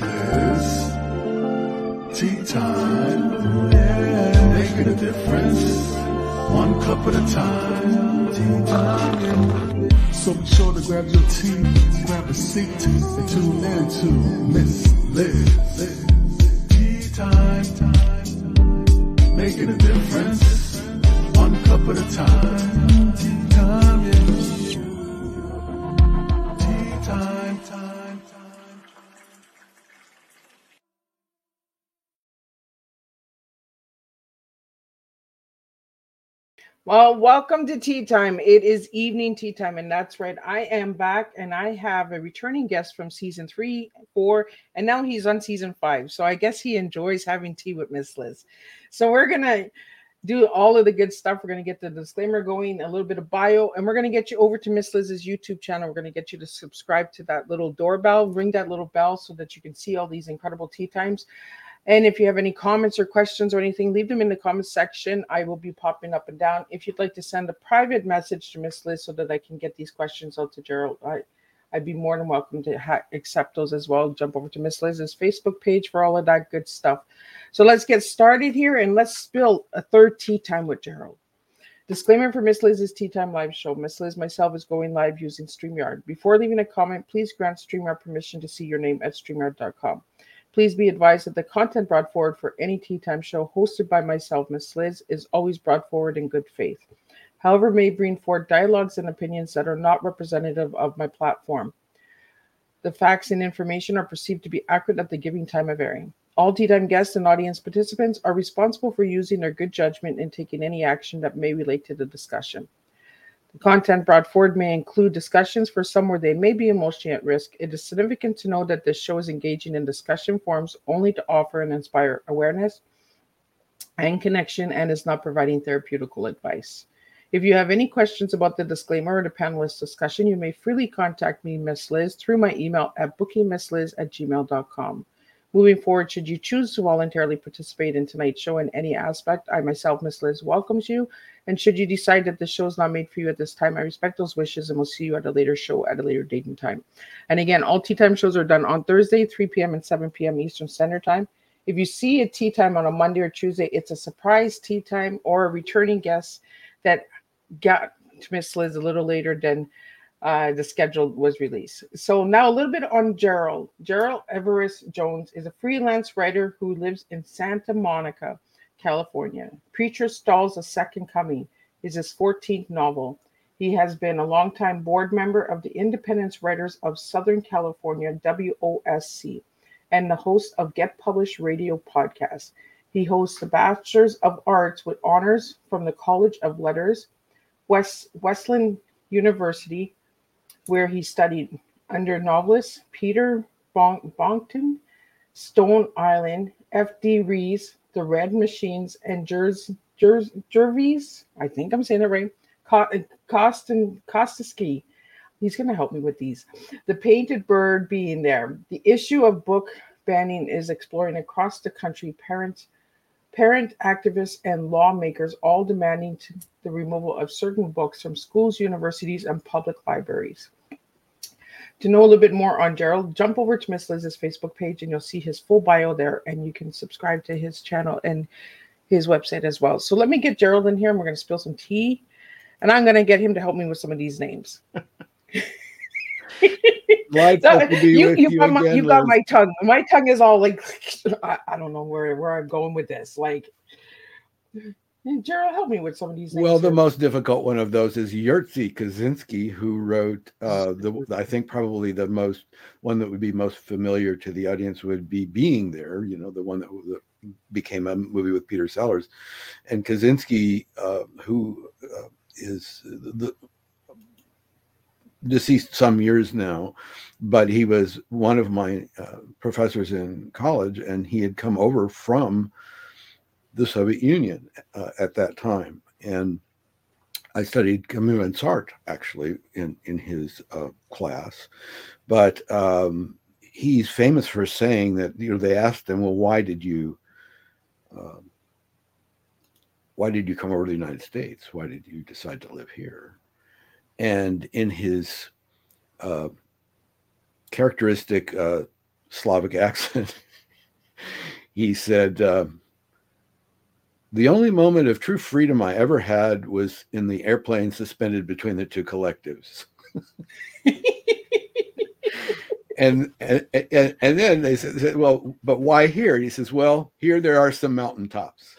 Liz. Tea time. Yeah. Making a difference. One cup at a time. Tea time. So be sure to grab your tea, grab a seat, and tune in to Miss Liz. Tea time. Making a difference. One cup at a time. Tea time, yeah. Tea time. Well, welcome to Tea Time. It is evening tea time, and that's right. I am back, and I have a returning guest from season 3, 4, and now he's on season 5. So I guess he enjoys having tea with Miss Liz. So we're gonna do all of the good stuff. We're gonna get the disclaimer going, a little bit of bio, and we're gonna get you over to Miss Liz's YouTube channel. We're gonna get you to subscribe to that little doorbell, ring that little bell, so that you can see all these incredible tea times. And if you have any comments or questions or anything, leave them in the comments section. I will be popping up and down. If you'd like to send a private message to Miss Liz so that I can get these questions out to Gerald, I'd be more than welcome to accept those as well. Jump over to Miss Liz's Facebook page for all of that good stuff. So let's get started here, and let's spill a third tea time with Gerald. Disclaimer for Miss Liz's Tea Time live show. Miss Liz myself is going live using StreamYard. Before leaving a comment, please grant StreamYard permission to see your name at StreamYard.com. Please be advised that the content brought forward for any Tea Time show hosted by myself, Miss Liz, is always brought forward in good faith. However, may bring forward dialogues and opinions that are not representative of my platform. The facts and information are perceived to be accurate at the giving time of airing. All Tea Time guests and audience participants are responsible for using their good judgment and taking any action that may relate to the discussion. The content brought forward may include discussions for some where they may be emotionally at risk. It is significant to know that this show is engaging in discussion forums only to offer and inspire awareness and connection, and is not providing therapeutical advice. If you have any questions about the disclaimer or the panelist discussion, you may freely contact me, Miss Liz, through my email at bookingmissliz@gmail.com. Moving forward, should you choose to voluntarily participate in tonight's show in any aspect, I myself, Miss Liz, welcomes you. And should you decide that the show is not made for you at this time, I respect those wishes and will see you at a later show at a later date and time. And again, all Tea Time shows are done on Thursday, 3 p.m. and 7 p.m. Eastern Standard Time. If you see a Tea Time on a Monday or Tuesday, it's a surprise Tea Time or a returning guest that got to Miss Liz a little later than the schedule was released. So now a little bit on Gerald. Gerald Everest Jones is a freelance writer who lives in Santa Monica, California. Preacher Stalls: A Second Coming is his 14th novel. He has been a longtime board member of the Independence Writers of Southern California, WOSC, and the host of Get Published Radio podcast. He hosts the Bachelor's of Arts with honors from the College of Letters, Wesleyan University, where he studied under novelists Peter Bonkton, Stone Island, F.D. Rees, The Red Machines, and Jervis, I think I'm saying it right, Kostaski. He's going to help me with these. The Painted Bird being there. The issue of book banning is exploring across the country parent activists and lawmakers all demanding the removal of certain books from schools, universities, and public libraries. To know a little bit more on Gerald, jump over to Miss Liz's Facebook page and you'll see his full bio there, and you can subscribe to his channel and his website as well. So let me get Gerald in here, and we're going to spill some tea, and I'm going to get him to help me with some of these names. You got my tongue. My tongue is all like, I don't know where I'm going with this. Like, Gerald, help me with some of these names. Well, the most difficult one of those is Jerzy Kosinski, who wrote I think probably the one that would be most familiar to the audience would be Being There, the one that became a movie with Peter Sellers. And Kosinski, who is deceased some years now, but he was one of my professors in college, and he had come over from the Soviet Union at that time. And I studied Camus and Sartre, actually, in his class. But he's famous for saying that, they asked him, well, why did you come over to the United States? Why did you decide to live here? And in his characteristic Slavic accent. He said, the only moment of true freedom I ever had was in the airplane suspended between the two collectives. And then they said, well, but why here? He says, well, here there are some mountaintops.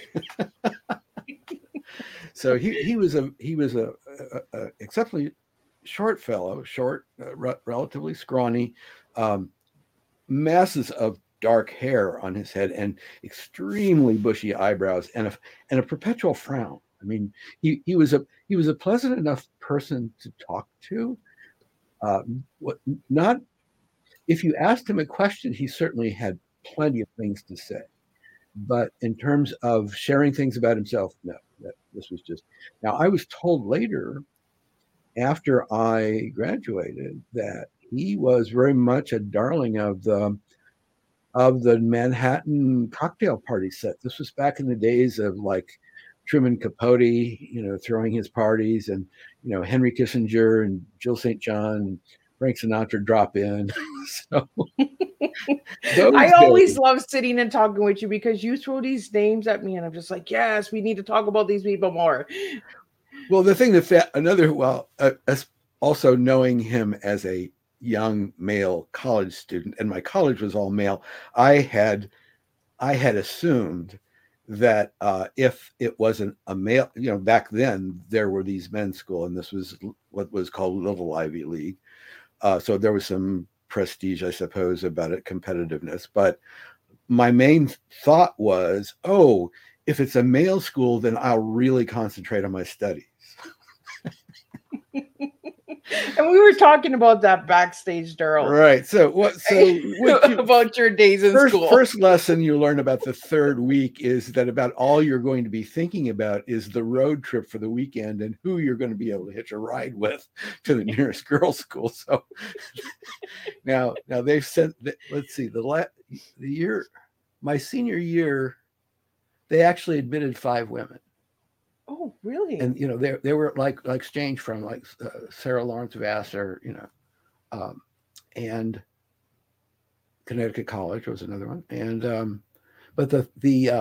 So he was a exceptionally short fellow, relatively scrawny, masses of dark hair on his head and extremely bushy eyebrows and a perpetual frown. I mean, he was a pleasant enough person to talk to. Not if you asked him a question, he certainly had plenty of things to say. But in terms of sharing things about himself, no. This was just. Now, I was told later, after I graduated, that he was very much a darling of the Manhattan cocktail party set. This was back in the days of like Truman Capote, throwing his parties, and Henry Kissinger and Jill St. John and Frank Sinatra drop in. So I always love sitting and talking with you because you throw these names at me and I'm just like, yes, we need to talk about these people more. Well, the thing also knowing him as a young male college student, and my college was all male, I had assumed that if it wasn't a male, back then there were these men's school, and this was what was called Little Ivy League. So there was some prestige, I suppose, about it, competitiveness. But my main thought was, oh, if it's a male school, then I'll really concentrate on my studies. And we were talking about that backstage, Daryl. Right. So about your days in school. First lesson you learn about the third week is that about all you're going to be thinking about is the road trip for the weekend and who you're going to be able to hitch a ride with to the nearest girls' school. So now they've sent. Let's see, the year, my senior year, they actually admitted 5 women. Oh, really? And they were like exchange from like Sarah Lawrence Vassar, and Connecticut College was another one. And but the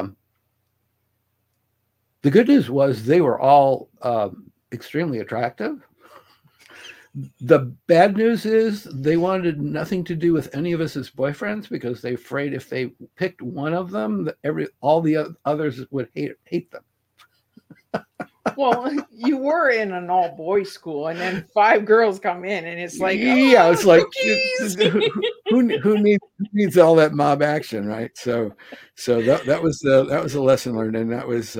good news was they were all extremely attractive. The bad news is they wanted nothing to do with any of us as boyfriends because they're afraid if they picked one of them, all the others would hate them. Well, you were in an all-boys school, and then 5 girls come in, and it's like, it's like who needs all that mob action, right? So that was a lesson learned, and that was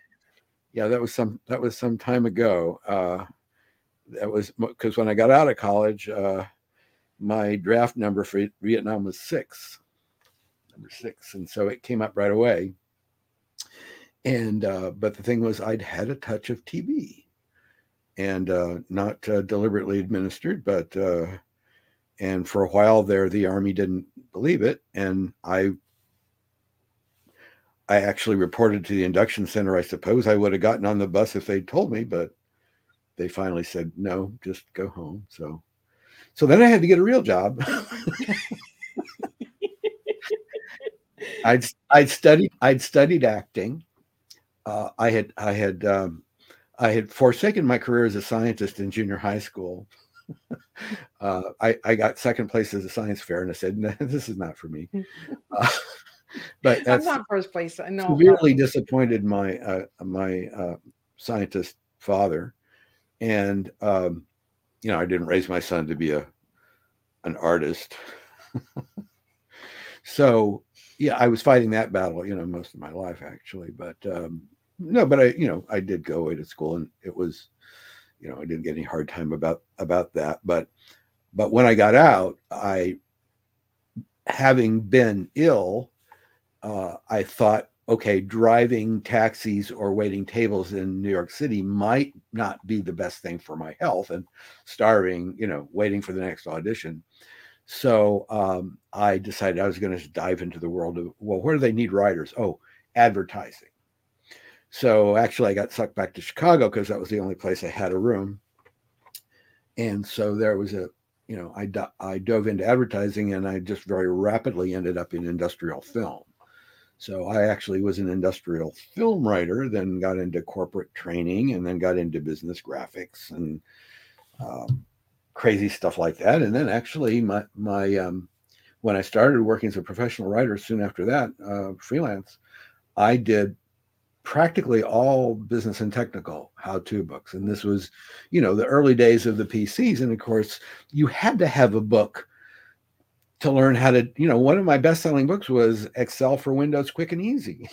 that was some time ago. That was because when I got out of college, my draft number for Vietnam was number 6, and so it came up right away. And but the thing was, I'd had a touch of TB, and not deliberately administered, but and for a while there, the Army didn't believe it, and I actually reported to the induction center. I suppose I would have gotten on the bus if they'd told me, but they finally said no, just go home. So then I had to get a real job. I'd studied acting. I had forsaken my career as a scientist in junior high school. I got second place as a science fair, and I said, no, this is not for me. But I'm not first place. I know. Severely disappointed my scientist father, and I didn't raise my son to be an artist. So yeah, I was fighting that battle, most of my life actually, but. No, but I did go away to school, and it was, I didn't get any hard time about that. But when I got out, having been ill, I thought, okay, driving taxis or waiting tables in New York City might not be the best thing for my health, and starving, waiting for the next audition. So I decided I was going to dive into the world of, well, where do they need writers? Oh, advertising. So actually I got sucked back to Chicago because that was the only place I had a room. And so there was I dove into advertising, and I just very rapidly ended up in industrial film. So I actually was an industrial film writer, then got into corporate training, and then got into business graphics and crazy stuff like that. And then actually my when I started working as a professional writer soon after that, freelance, I did practically all business and technical how-to books. And this was, the early days of the PCs. And of course, you had to have a book to learn how to, one of my best-selling books was Excel for Windows Quick and Easy.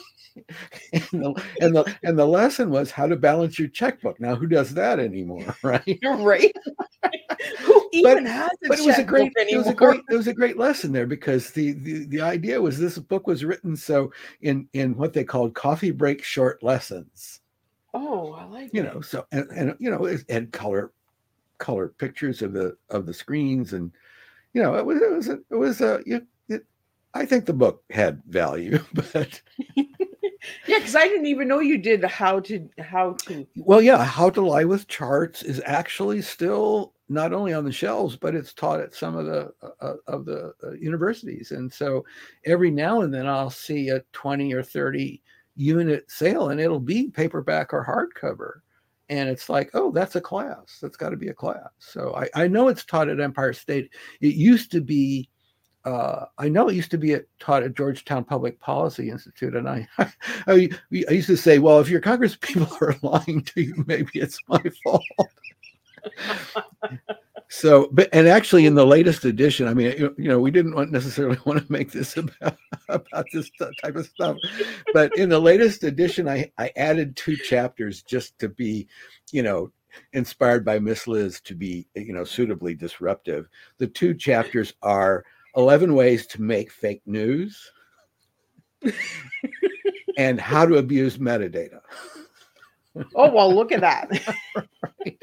and the lesson was how to balance your checkbook. Now, who does that anymore, right? You're right. Who even has a but it was a great anymore? it was a great lesson there, because the idea was this book was written so in what they called coffee break short lessons. Oh, I like it. So and it had color pictures of the screens, and I think the book had value, but yeah, because I didn't even know you did how to. Well, yeah, How to Lie with Charts is actually still not only on the shelves, but it's taught at some of the universities. And so every now and then I'll see a 20 or 30 unit sale, and it'll be paperback or hardcover. And it's like, oh, that's a class. That's got to be a class. So I know it's taught at Empire State. It used to be. I know it used to be taught at Georgetown Public Policy Institute, and I used to say, well, if your Congress people are lying to you, maybe it's my fault. So, and actually, in the latest edition, I mean, we didn't necessarily want to make this about this type of stuff, but in the latest edition, I added 2 chapters just to be, inspired by Miss Liz to be, suitably disruptive. The 2 chapters are 11 ways to make fake news and how to abuse metadata. Oh, well, look at that. Right.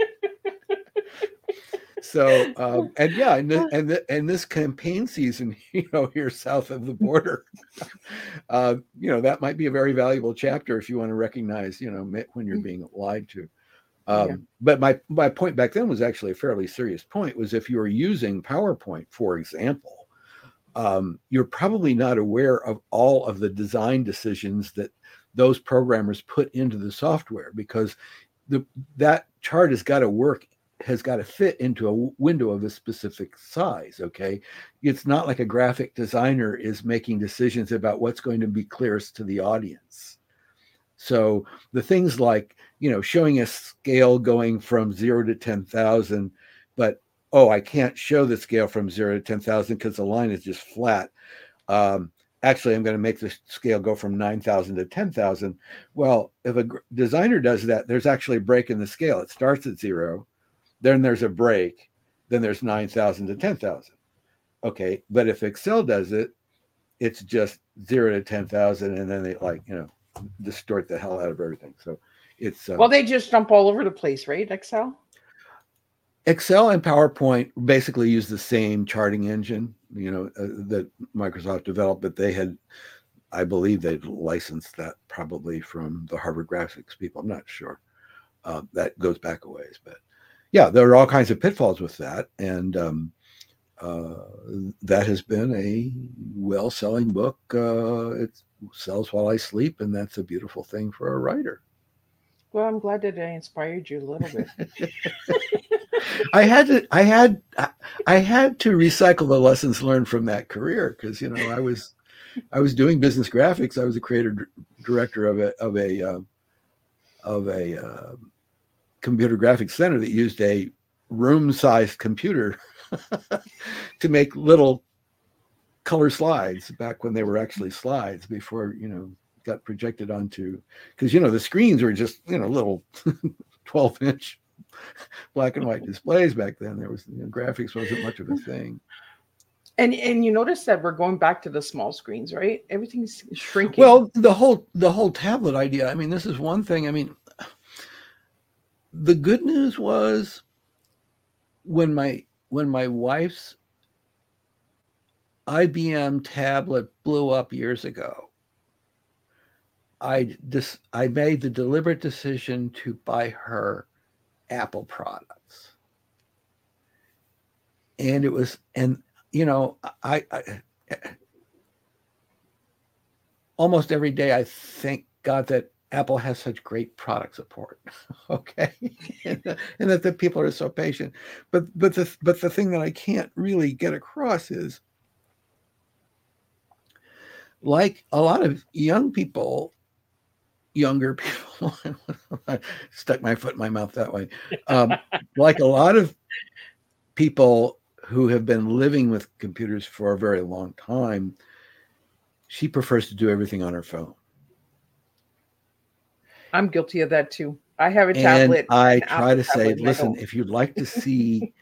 So, and yeah, and this campaign season, here south of the border, that might be a very valuable chapter if you want to recognize, when you're being lied to. But my point back then was actually a fairly serious point, was if you were using PowerPoint, for example, you're probably not aware of all of the design decisions that those programmers put into the software, because that chart has got to fit into a window of a specific size. Okay. It's not like a graphic designer is making decisions about what's going to be clearest to the audience. So the things like, showing a scale going from 0 to 10,000, but I can't show the scale from 0 to 10,000 because the line is just flat. Actually, I'm going to make the scale go from 9,000 to 10,000. Well, if a designer does that, there's actually a break in the scale. It starts at 0, then there's a break, then there's 9,000 to 10,000. Okay, but if Excel does it, it's just 0 to 10,000, and then they distort the hell out of everything. So it's well, they just jump all over the place, right? Excel and PowerPoint basically use the same charting engine, that Microsoft developed, but I believe they'd licensed that probably from the Harvard graphics people. I'm not sure. That goes back a ways, but yeah, there are all kinds of pitfalls with that. And that has been a well-selling book. It sells while I sleep, and that's a beautiful thing for a writer. Well, I'm glad that I inspired you a little bit. I had to recycle the lessons learned from that career, because I was doing business graphics. I was a creative director of a computer graphics center that used a room-sized computer to make little color slides back when they were actually slides, before got projected onto, because the screens were just little 12-inch black and white displays back then. There was graphics wasn't much of a thing. And you notice that we're going back to the small screens, right? Everything's shrinking. Well, the whole tablet idea. I mean, this is one thing. I mean, the good news was when my wife's IBM tablet blew up years ago, I made the deliberate decision to buy her Apple products. And it was, and I almost every day I thank God that Apple has such great product support. Okay. and that the people are so patient. But the thing that I can't really get across is, like a lot of younger people, I stuck my foot in my mouth that way. Like a lot of people who have been living with computers for a very long time, she prefers to do everything on her phone. I'm guilty of that too. I have a And tablet. I an try Apple to say, tablet, and I listen, don't. if you'd like to see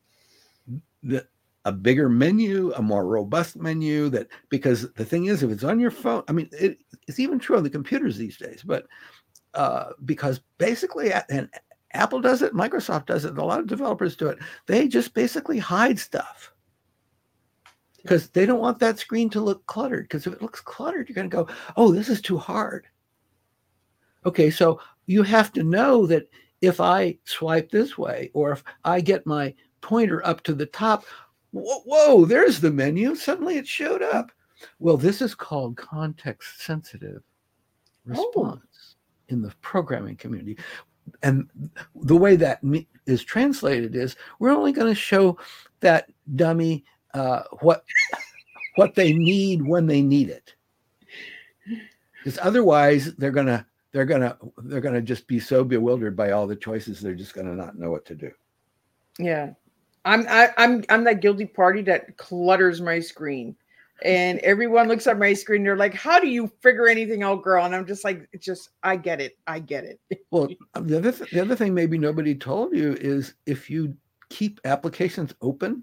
a bigger menu, a more robust menu, because the thing is, if it's on your phone, I mean, it's even true on the computers these days, but because basically, and Apple does it, Microsoft does it, and a lot of developers do it, they just basically hide stuff because they don't want that screen to look cluttered. Because if it looks cluttered, you're going to go, oh, this is too hard. Okay, so you have to know that if I swipe this way, or if I get my pointer up to the top, whoa, there's the menu. Suddenly it showed up. Well, this is called context sensitive response in the programming community. And the way that is translated is, we're only going to show that dummy what they need when they need it. Because otherwise they're going to just be so bewildered by all the choices, they're just going to not know what to do. Yeah. I'm that guilty party that clutters my screen, and everyone looks at my screen. They're like, "How do you figure anything out, girl?" And I'm just like, I get it. Well, the other thing maybe nobody told you is, if you keep applications open,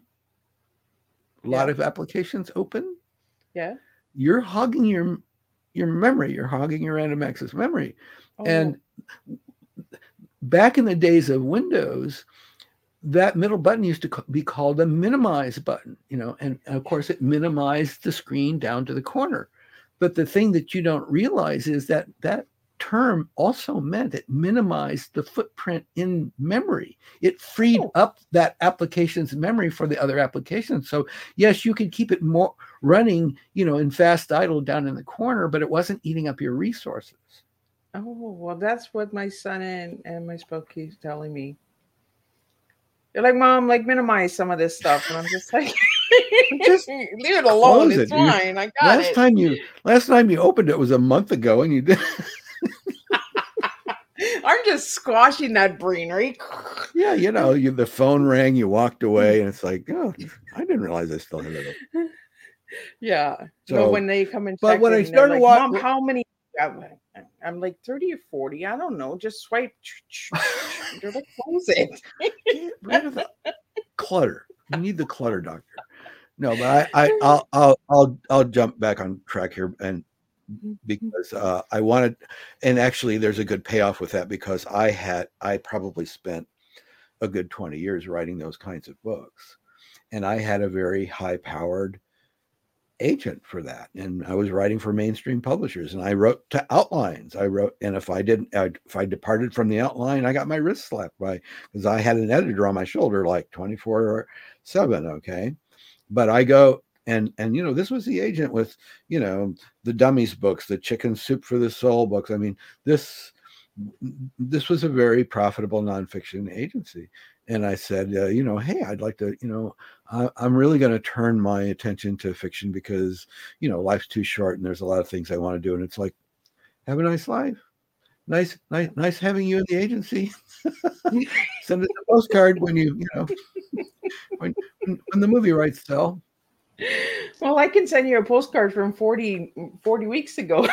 a lot of applications open, you're hogging your memory. You're hogging your random access memory. And back in the days of Windows, that middle button used to be called a minimize button, and of course it minimized the screen down to the corner. But the thing that you don't realize is that that term also meant it minimized the footprint in memory. It freed up that application's memory for the other applications. So yes, you could keep it more running, in fast idle down in the corner, but it wasn't eating up your resources. Oh, well, that's what my son and my spouse keeps telling me. They're like, Mom, minimize some of this stuff. And I'm just like, just leave it alone. It's fine. I got it. Last time you opened it was a month ago, and you did. I'm just squashing that brain, right? Yeah, the phone rang, you walked away, and it's like, oh, I didn't realize I still had it open. Yeah. So when they come and check, but when I started watching, Mom, how many? I'm like 30 or 40. I don't know. Just swipe. They're like, close it. Get rid of the clutter. You need the clutter doctor. No, but I'll jump back on track here, and because I wanted, and actually there's a good payoff with that, because I probably spent a good 20 years writing those kinds of books, and I had a very high-powered agent for that, and I was writing for mainstream publishers, and I wrote to outlines. And if I departed from the outline, I got my wrist slapped because I had an editor on my shoulder like 24/7. Okay, but I go and this was the agent with the Dummies books, the Chicken Soup for the Soul books. I mean, this was a very profitable nonfiction agency. And I said, hey, I'd like to, I'm really going to turn my attention to fiction because, life's too short and there's a lot of things I want to do. And it's like, have a nice life. Nice having you in the agency. Send us a postcard when when the movie rights sell. Well, I can send you a postcard from 40 weeks ago.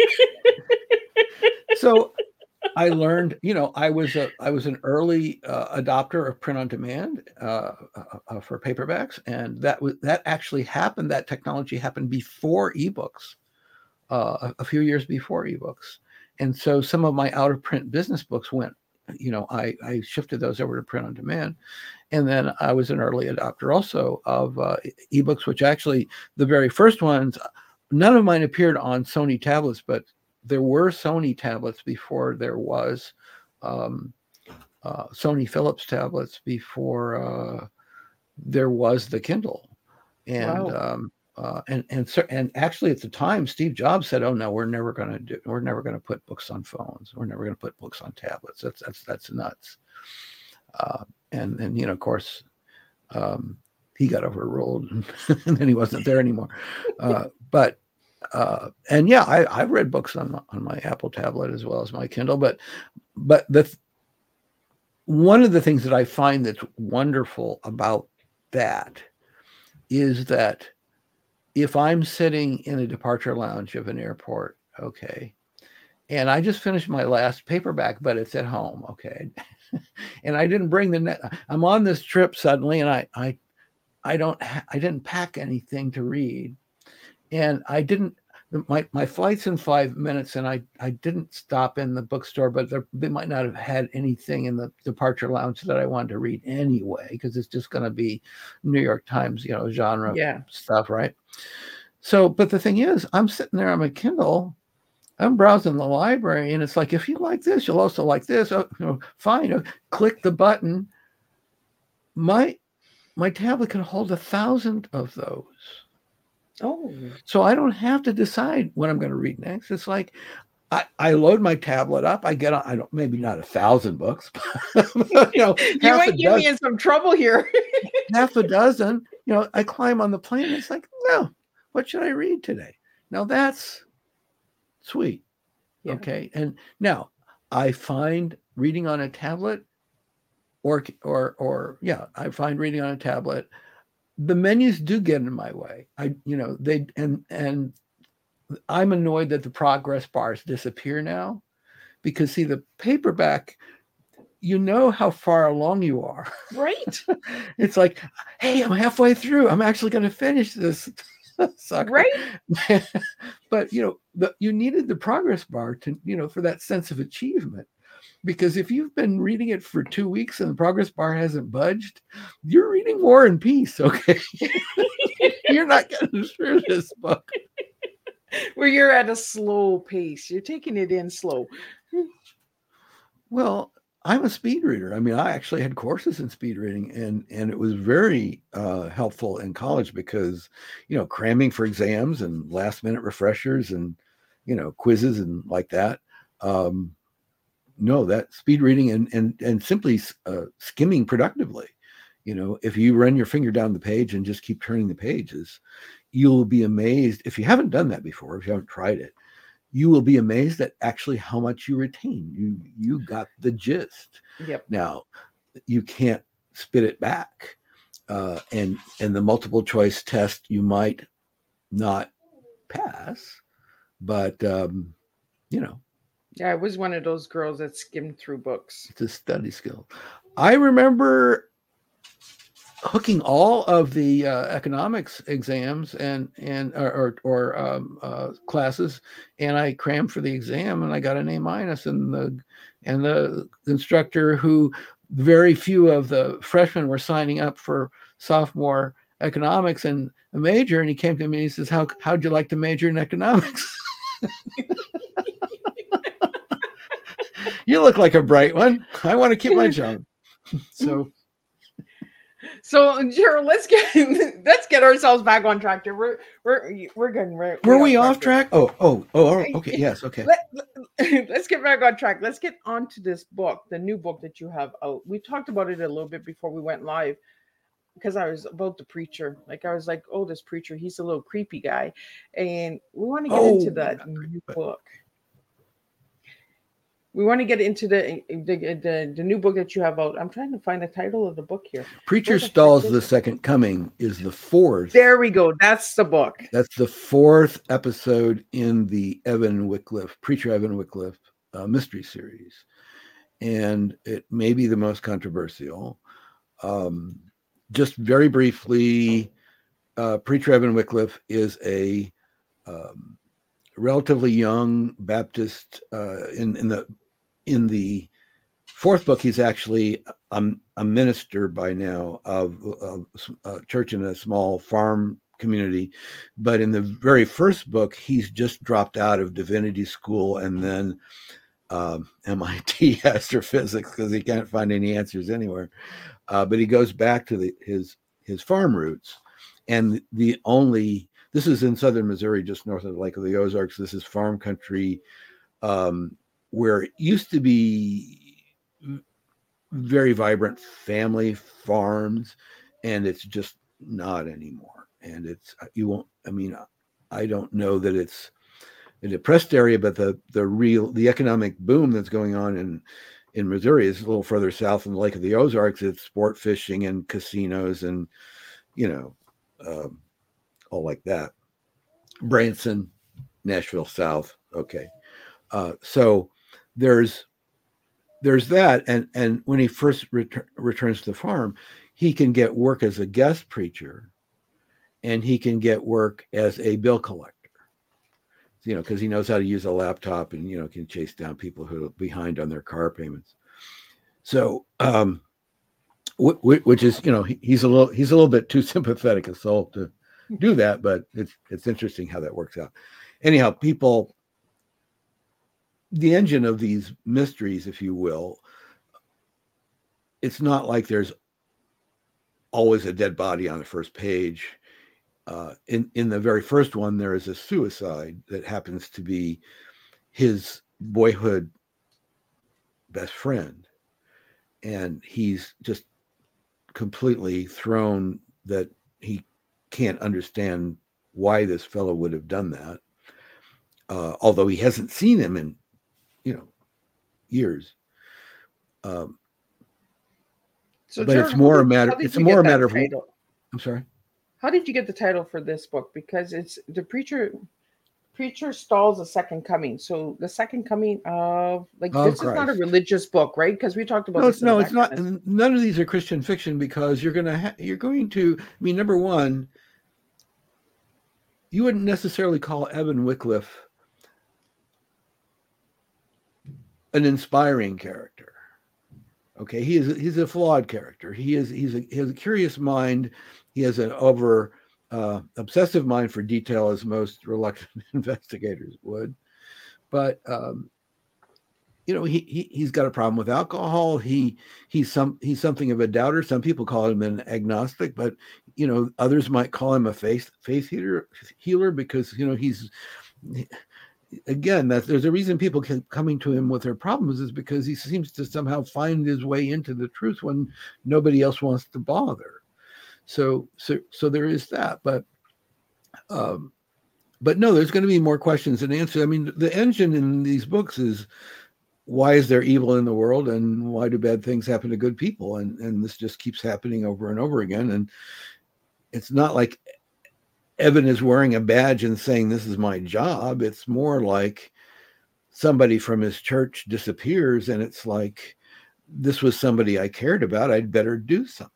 So I learned, I was an early adopter of print on demand for paperbacks, and that actually happened. That technology happened before ebooks, a few years before ebooks, and so some of my out of print business books went. I shifted those over to print on demand, and then I was an early adopter also of ebooks, which actually the very first ones, none of mine appeared on Sony tablets, but there were Sony tablets before there was Sony Philips tablets, before there was the Kindle. And Wow. And actually at the time, Steve Jobs said, "Oh no, we're never going to put books on phones. We're never going to put books on tablets. That's nuts." And of course, he got overruled, and then he wasn't there anymore. And yeah, I've read books on my Apple tablet as well as my Kindle. But one of the things that I find that's wonderful about that is that if I'm sitting in a departure lounge of an airport, okay, and I just finished my last paperback, but it's at home, okay, and I didn't bring I'm on this trip suddenly, and I didn't pack anything to read, and my flight's in 5 minutes, and I didn't stop in the bookstore, but they might not have had anything in the departure lounge that I wanted to read anyway, because it's just going to be New York Times, genre stuff, right? So, but the thing is, I'm sitting there on my Kindle, I'm browsing the library, and it's like, if you like this, you'll also like this. Oh, fine, click the button. My tablet can hold 1,000 of those. Oh, so I don't have to decide what I'm going to read next. It's like I load my tablet up. I get on. I don't, maybe not 1,000 books. But, you might get me in some trouble here. half a dozen. I climb on the plane. It's like, no, what should I read today? Now that's sweet. Yeah. Okay, and now I find reading on a tablet, I find reading on a tablet. The menus do get in my way. And I'm annoyed that the progress bars disappear now, because see, the paperback, how far along you are. Right. It's like, hey, I'm halfway through. I'm actually going to finish this. Sucker. Right. But you needed the progress bar to, for that sense of achievement. Because if you've been reading it for 2 weeks and the progress bar hasn't budged, you're reading War and Peace, okay? You're not getting through this book. Where you're at a slow pace. You're taking it in slow. Well, I'm a speed reader. I mean, I actually had courses in speed reading, and it was very helpful in college because, cramming for exams and last minute refreshers and, quizzes and like that. No, that speed reading and simply skimming productively. If you run your finger down the page and just keep turning the pages, you'll be amazed. If you haven't done that before, if you haven't tried it, you will be amazed at actually how much you retain. You got the gist. Yep. Now, you can't spit it back. And the multiple choice test, you might not pass, but, Yeah, I was one of those girls that skimmed through books. It's a study skill. I remember hooking all of the economics exams and classes, and I crammed for the exam, and I got an A-, and the instructor, who very few of the freshmen were signing up for sophomore economics and a major, and he came to me and he says, how'd you like to major in economics? You look like a bright one. I want to keep my job. So Gerald, let's get ourselves back on track here. We're getting right. Were we off track? Oh, okay. Yes, okay. Let's get back on track. Let's get on to this book, the new book that you have out. We talked about it a little bit before we went live, because I was about the preacher. Like, I was like, oh, this preacher, he's a little creepy guy. And we want to get into that new book. We want to get into the new book that you have out. I'm trying to find the title of the book here. Preacher Stalls the Second Coming is the fourth. There we go. That's the book. That's the fourth episode in the Preacher Evan Wycliffe mystery series. And it may be the most controversial. Just very briefly, Preacher Evan Wycliffe is a relatively young Baptist. In the fourth book, he's actually a minister by now of a church in a small farm community. But in the very first book, he's just dropped out of divinity school and then MIT astrophysics, because he can't find any answers anywhere. But he goes back to his his farm roots. And this is in southern Missouri, just north of the Lake of the Ozarks. This is farm country, where it used to be very vibrant family farms, and it's just not anymore. And I don't know that it's a depressed area, but the economic boom that's going on in Missouri is a little further south in the Lake of the Ozarks. It's sport fishing and casinos and, all like that. Branson, Nashville South. Okay. So there's that. And when he first returns to the farm, he can get work as a guest preacher, and he can get work as a bill collector, because he knows how to use a laptop and, can chase down people who are behind on their car payments. So, which is, he's a little bit too sympathetic a soul to do that, but it's interesting how that works out. Anyhow, the engine of these mysteries, if you will, it's not like there's always a dead body on the first page. In the very first one, there is a suicide that happens to be his boyhood best friend, and he's just completely thrown that he can't understand why this fellow would have done that, although he hasn't seen him in years. So, but Jared, it's more a matter. It's more a matter of. Title? I'm sorry. How did you get the title for this book? Because it's the preacher stalls the second coming. So the second coming of this Christ. Is not a religious book, right? Because we talked about it's not. None of these are Christian fiction, because you're going to. I mean, number one, you wouldn't necessarily call Evan Wycliffe an inspiring character. Okay, he's a flawed character. He has a curious mind. He has an obsessive mind for detail, as most reluctant investigators would. But he's got a problem with alcohol. He's something of a doubter. Some people call him an agnostic, but others might call him a faith healer because he's. Again, there's a reason people keep coming to him with their problems, is because he seems to somehow find his way into the truth when nobody else wants to bother. So there is that, but no, there's going to be more questions than answers. I mean, the engine in these books is, why is there evil in the world, and why do bad things happen to good people? And this just keeps happening over and over again. And it's not like Evan is wearing a badge and saying, this is my job. It's more like somebody from his church disappears, and it's like, this was somebody I cared about. I'd better do something.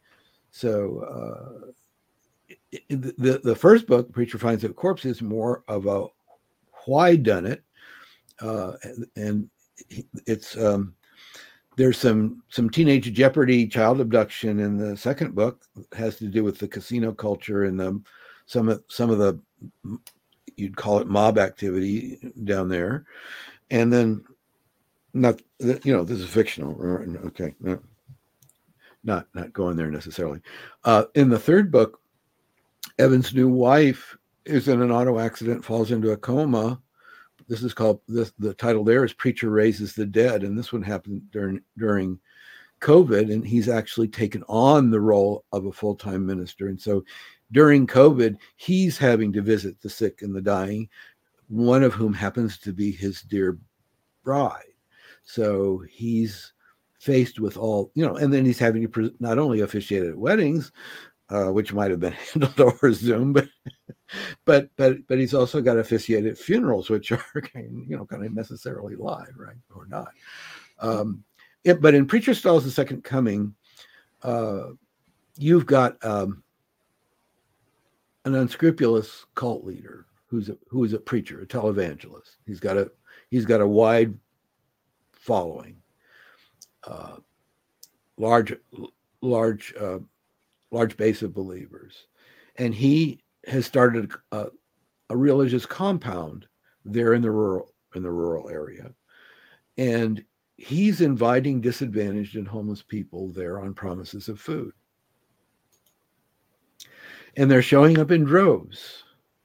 So the first book, Preacher Finds a Corpse, is more of a why done it. And it's there's some teenage jeopardy, child abduction in the second book. It has to do with the casino culture and some of the, you'd call it mob activity down there. And then this is fictional. Okay. No, not going there necessarily. In the third book, Evan's new wife is in an auto accident, falls into a coma. This is called, the title there is Preacher Raises the Dead. And this one happened during COVID, and he's actually taken on the role of a full-time minister. And so during COVID, he's having to visit the sick and the dying, one of whom happens to be his dear bride. So he's faced with all, and then he's having to not only officiate at weddings, which might have been handled over Zoom, but he's also got to officiate at funerals, which are kind of necessarily live, right, or not. But in Preacher Stalls the Second Coming, you've got an unscrupulous cult leader who is a preacher, a televangelist. He's got a wide following, large base of believers, and he has started a religious compound there in the rural area, and he's inviting disadvantaged and homeless people there on promises of food. and they're showing up in droves.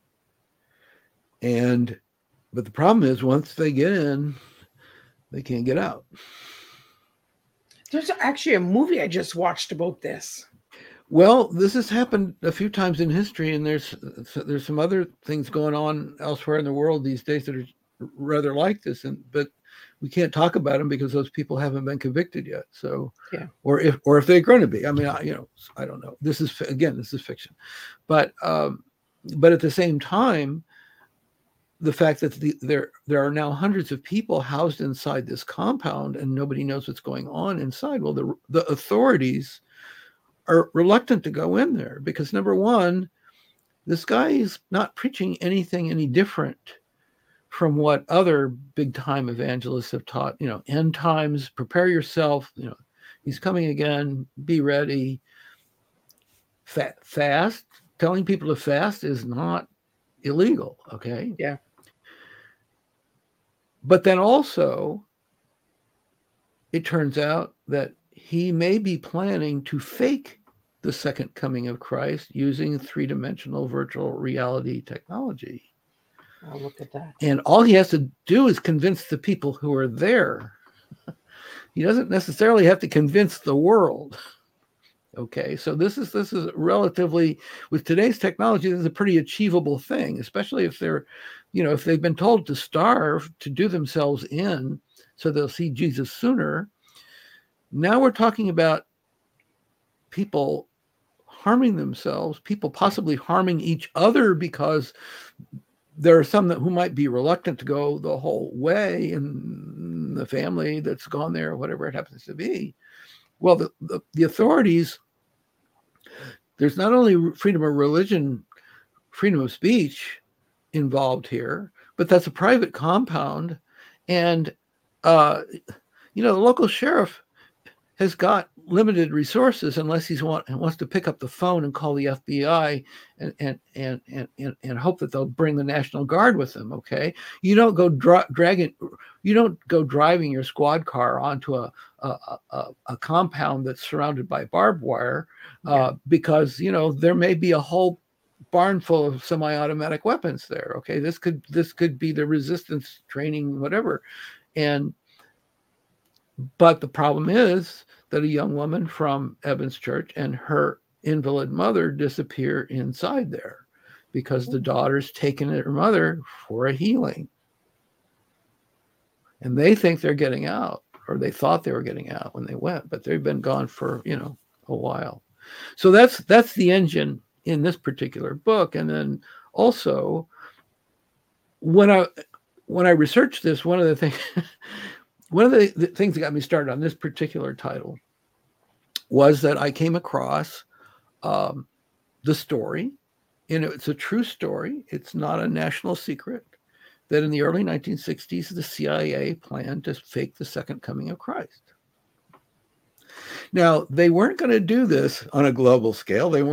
But the problem is, once they get in, they can't get out. There's actually a movie I just watched about this. Well, this has happened a few times in history, and there's some other things going on elsewhere in the world these days that are rather like this, but we can't talk about them because those people haven't been convicted yet. So, yeah, or if they're going to be, I mean, I don't know. This is fiction, but at the same time, the fact that there are now hundreds of people housed inside this compound and nobody knows what's going on inside. Well, the authorities are reluctant to go in there because, number one, this guy is not preaching anything any different from what other big time evangelists have taught. End times, prepare yourself. He's coming again. Be ready. Fast. Telling people to fast is not illegal. Okay. Yeah. But then also, it turns out that he may be planning to fake the second coming of Christ using three-dimensional virtual reality technology. Oh, look at that. And all he has to do is convince the people who are there. He doesn't necessarily have to convince the world. Okay, so this is relatively, with today's technology, this is a pretty achievable thing, especially if they're, if they've been told to starve to do themselves in so they'll see Jesus sooner. Now we're talking about people harming themselves, people possibly harming each other because there are some who might be reluctant to go the whole way in the family that's gone there, whatever it happens to be. Well, the authorities, there's not only freedom of religion, freedom of speech involved here, but that's a private compound. And, the local sheriff has got limited resources unless he wants to pick up the phone and call the FBI and hope that they'll bring the National Guard with them. Okay, you don't go driving your squad car onto a compound that's surrounded by barbed wire because there may be a whole barn full of semi-automatic weapons there. Okay, this could be the resistance training, whatever, but the problem is that a young woman from Evans Church and her invalid mother disappear inside there because the daughter's taken her mother for a healing. And they think they're getting out, or they thought they were getting out when they went, but they've been gone for, a while. So that's the engine in this particular book. And then also, when I researched this, one of the things that got me started on this particular title was that I came across the story, and it's a true story. It's not a national secret that in the early 1960s, the CIA planned to fake the second coming of Christ. Now, they weren't going to do this on a global scale. They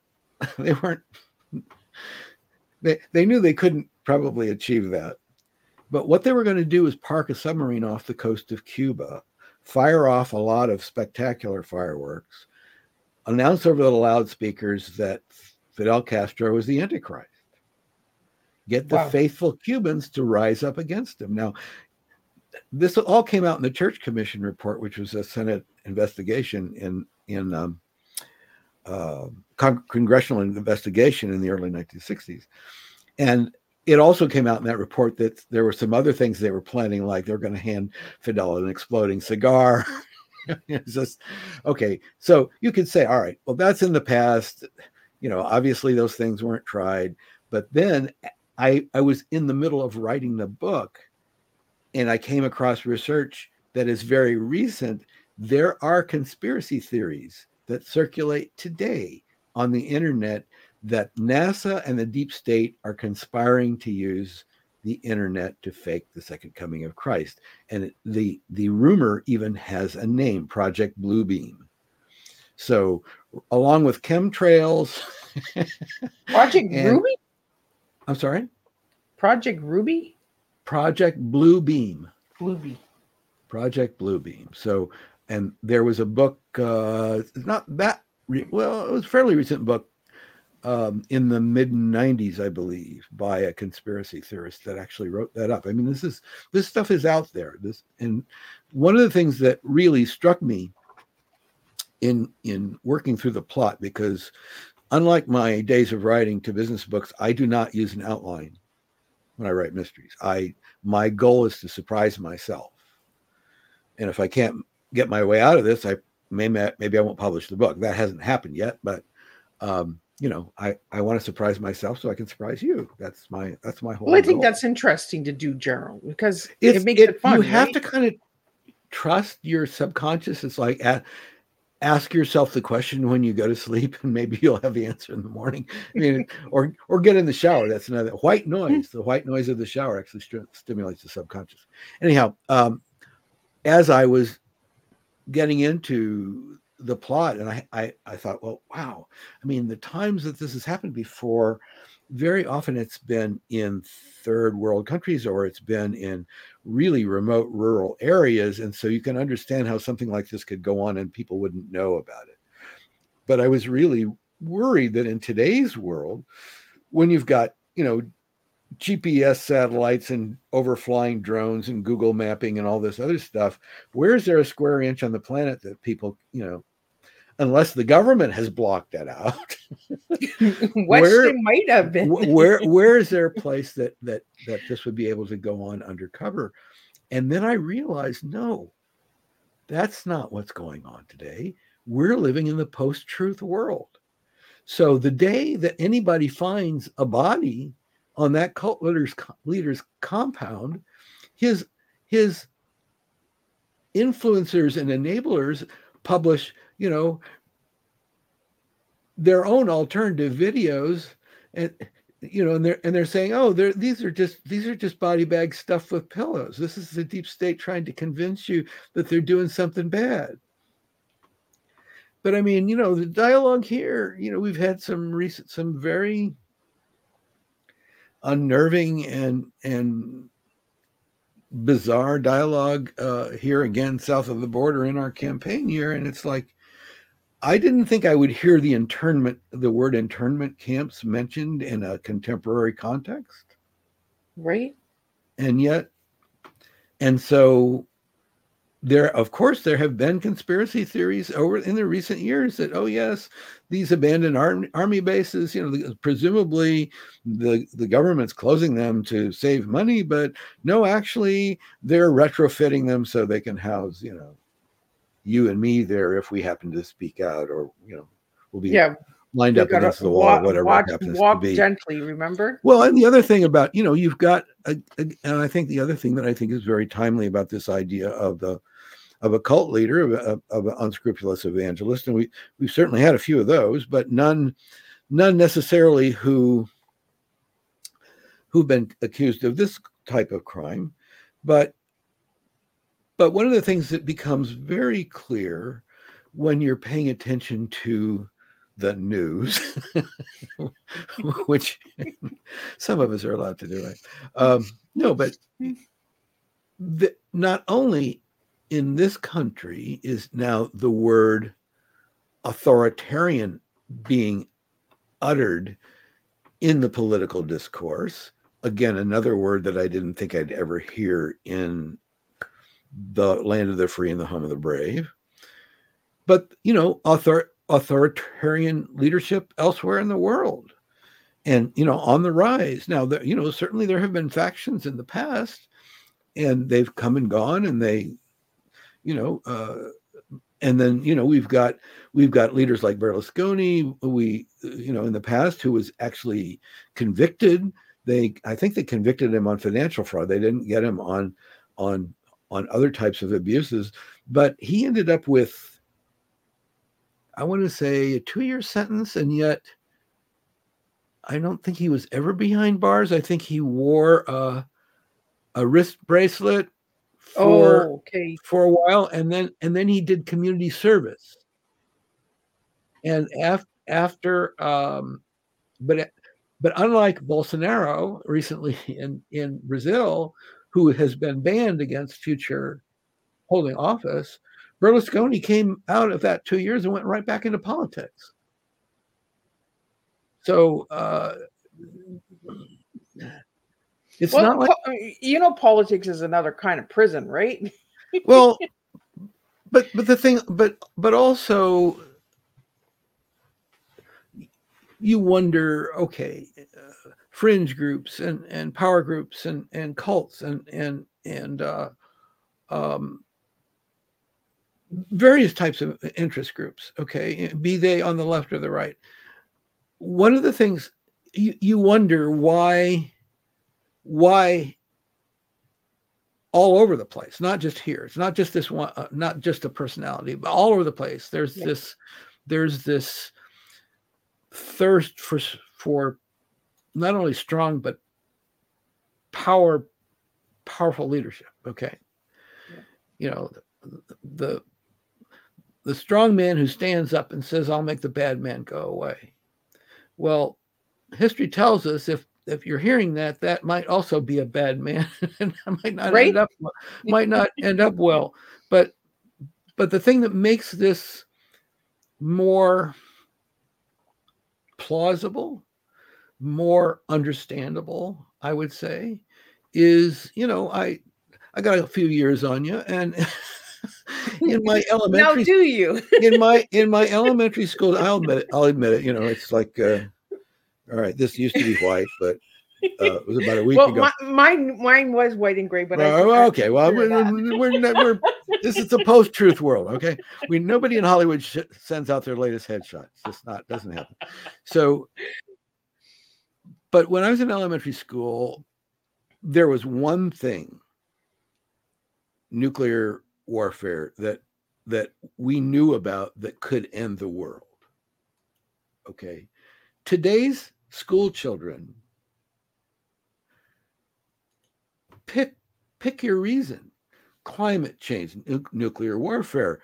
knew they couldn't probably achieve that. But what they were going to do is park a submarine off the coast of Cuba, fire off a lot of spectacular fireworks, announce over the loudspeakers that Fidel Castro was the Antichrist, get the faithful Cubans to rise up against him. Now, this all came out in the Church Commission report, which was a Senate investigation in congressional investigation in the early 1960s. And it also came out in that report that there were some other things they were planning, like they were going to hand Fidel an exploding cigar. It's just, okay, so you could say, all right, well, that's in the past. Obviously those things weren't tried. But then I was in the middle of writing the book, and I came across research that is very recent. There are conspiracy theories that circulate today on the internet that NASA and the deep state are conspiring to use the internet to fake the second coming of Christ. And the rumor even has a name, Project Bluebeam. So along with chemtrails. Project Ruby? I'm sorry? Project Ruby? Project Bluebeam. Bluebeam. Project Bluebeam. So, and there was a book, not that, it was a fairly recent book, in the mid 90s, I believe, by a conspiracy theorist that actually wrote that up. I mean, this stuff is out there. And one of the things that really struck me in working through the plot, because unlike my days of writing to business books, I do not use an outline when I write mysteries. My goal is to surprise myself. And if I can't get my way out of this, maybe I won't publish the book. That hasn't happened yet, but you know, I want to surprise myself so I can surprise you. That's my whole Well, I think goal. that's interesting to do, Gerald, because it makes it fun. You have right? to kind of trust your subconscious. It's like ask yourself the question when you go to sleep, and maybe you'll have the answer in the morning. I mean, or get in the shower. That's another white noise. The white noise of the shower actually stimulates the subconscious. Anyhow, as I was getting into the plot, and I thought, well, wow. I mean, the times that this has happened before, very often it's been in third world countries, or it's been in really remote rural areas. And so you can understand how something like this could go on and people wouldn't know about it. But I was really worried that in today's world, when you've got, you know, GPS satellites and overflying drones and Google mapping and all this other stuff, where is there a square inch on the planet that people, you know, unless the government has blocked that out? Weston might have been. where is there a place that this would be able to go on undercover? And then I realized, no, that's not what's going on today. We're living in the post-truth world. So the day that anybody finds a body on that cult leader's compound, his influencers and enablers publish, you know, their own alternative videos, and you know, and they're saying, oh, these are just body bags stuffed with pillows. This is the deep state trying to convince you that they're doing something bad. But I mean, you know, the dialogue here, you know, we've had some very unnerving and bizarre dialogue here again south of the border in our campaign year, and it's like, I didn't think I would hear the word internment camps mentioned in a contemporary context. Right. And so there, of course, there have been conspiracy theories over in the recent years that, oh yes, these abandoned army bases, you know, presumably the government's closing them to save money, but no, actually they're retrofitting them so they can house, you know, you and me there if we happen to speak out, or, you know, we'll be lined up against the wall, whatever it happens to be. Walk gently, remember? Well, and the other thing about, you know, you've got, and I think the other thing that I think is very timely about this idea of a cult leader, of an unscrupulous evangelist, and we've certainly had a few of those, but none necessarily who've been accused of this type of crime, but one of the things that becomes very clear when you're paying attention to the news, which some of us are allowed to do it. No, but not only in this country is now the word authoritarian being uttered in the political discourse. Again, another word that I didn't think I'd ever hear in the land of the free and the home of the brave. But, you know, authoritarian leadership elsewhere in the world, and, you know, on the rise. Now, you know, certainly there have been factions in the past, and they've come and gone, and they, you know, and then, you know, we've got leaders like Berlusconi, you know, in the past, who was actually convicted. I think they convicted him on financial fraud. They didn't get him on other types of abuses, but he ended up with, I want to say, a 2-year sentence, and yet I don't think he was ever behind bars. I think he wore a wrist bracelet for a while, and then he did community service. And after, but unlike Bolsonaro recently in Brazil, who has been banned against future holding office, Berlusconi came out of that 2 years and went right back into politics. So it's not like, politics is another kind of prison, right? well, but the thing, but also you wonder, okay, fringe groups and power groups and cults and various types of interest groups, okay, be they on the left or the right. One of the things you wonder why all over the place, not just here. It's not just this one, not just a personality, but all over the place. There's this thirst for not only strong but powerful leadership. Okay, the strong man who stands up and says, "I'll make the bad man go away." Well, history tells us if you're hearing that, that might also be a bad man, and might not end up well. But the thing that makes this more plausible, more understandable, I would say, is I got a few years on you, and in my elementary, now do you in my elementary school, I'll admit it. It's like, all right, this used to be white, but it was about a week ago. Mine was white and gray, but okay. Well, we're this is a post-truth world. Okay, nobody in Hollywood sends out their latest headshots. Doesn't happen. So, but when I was in elementary school, there was one thing, nuclear warfare, that we knew about that could end the world. Okay, today's school children, pick your reason: climate change, nuclear warfare,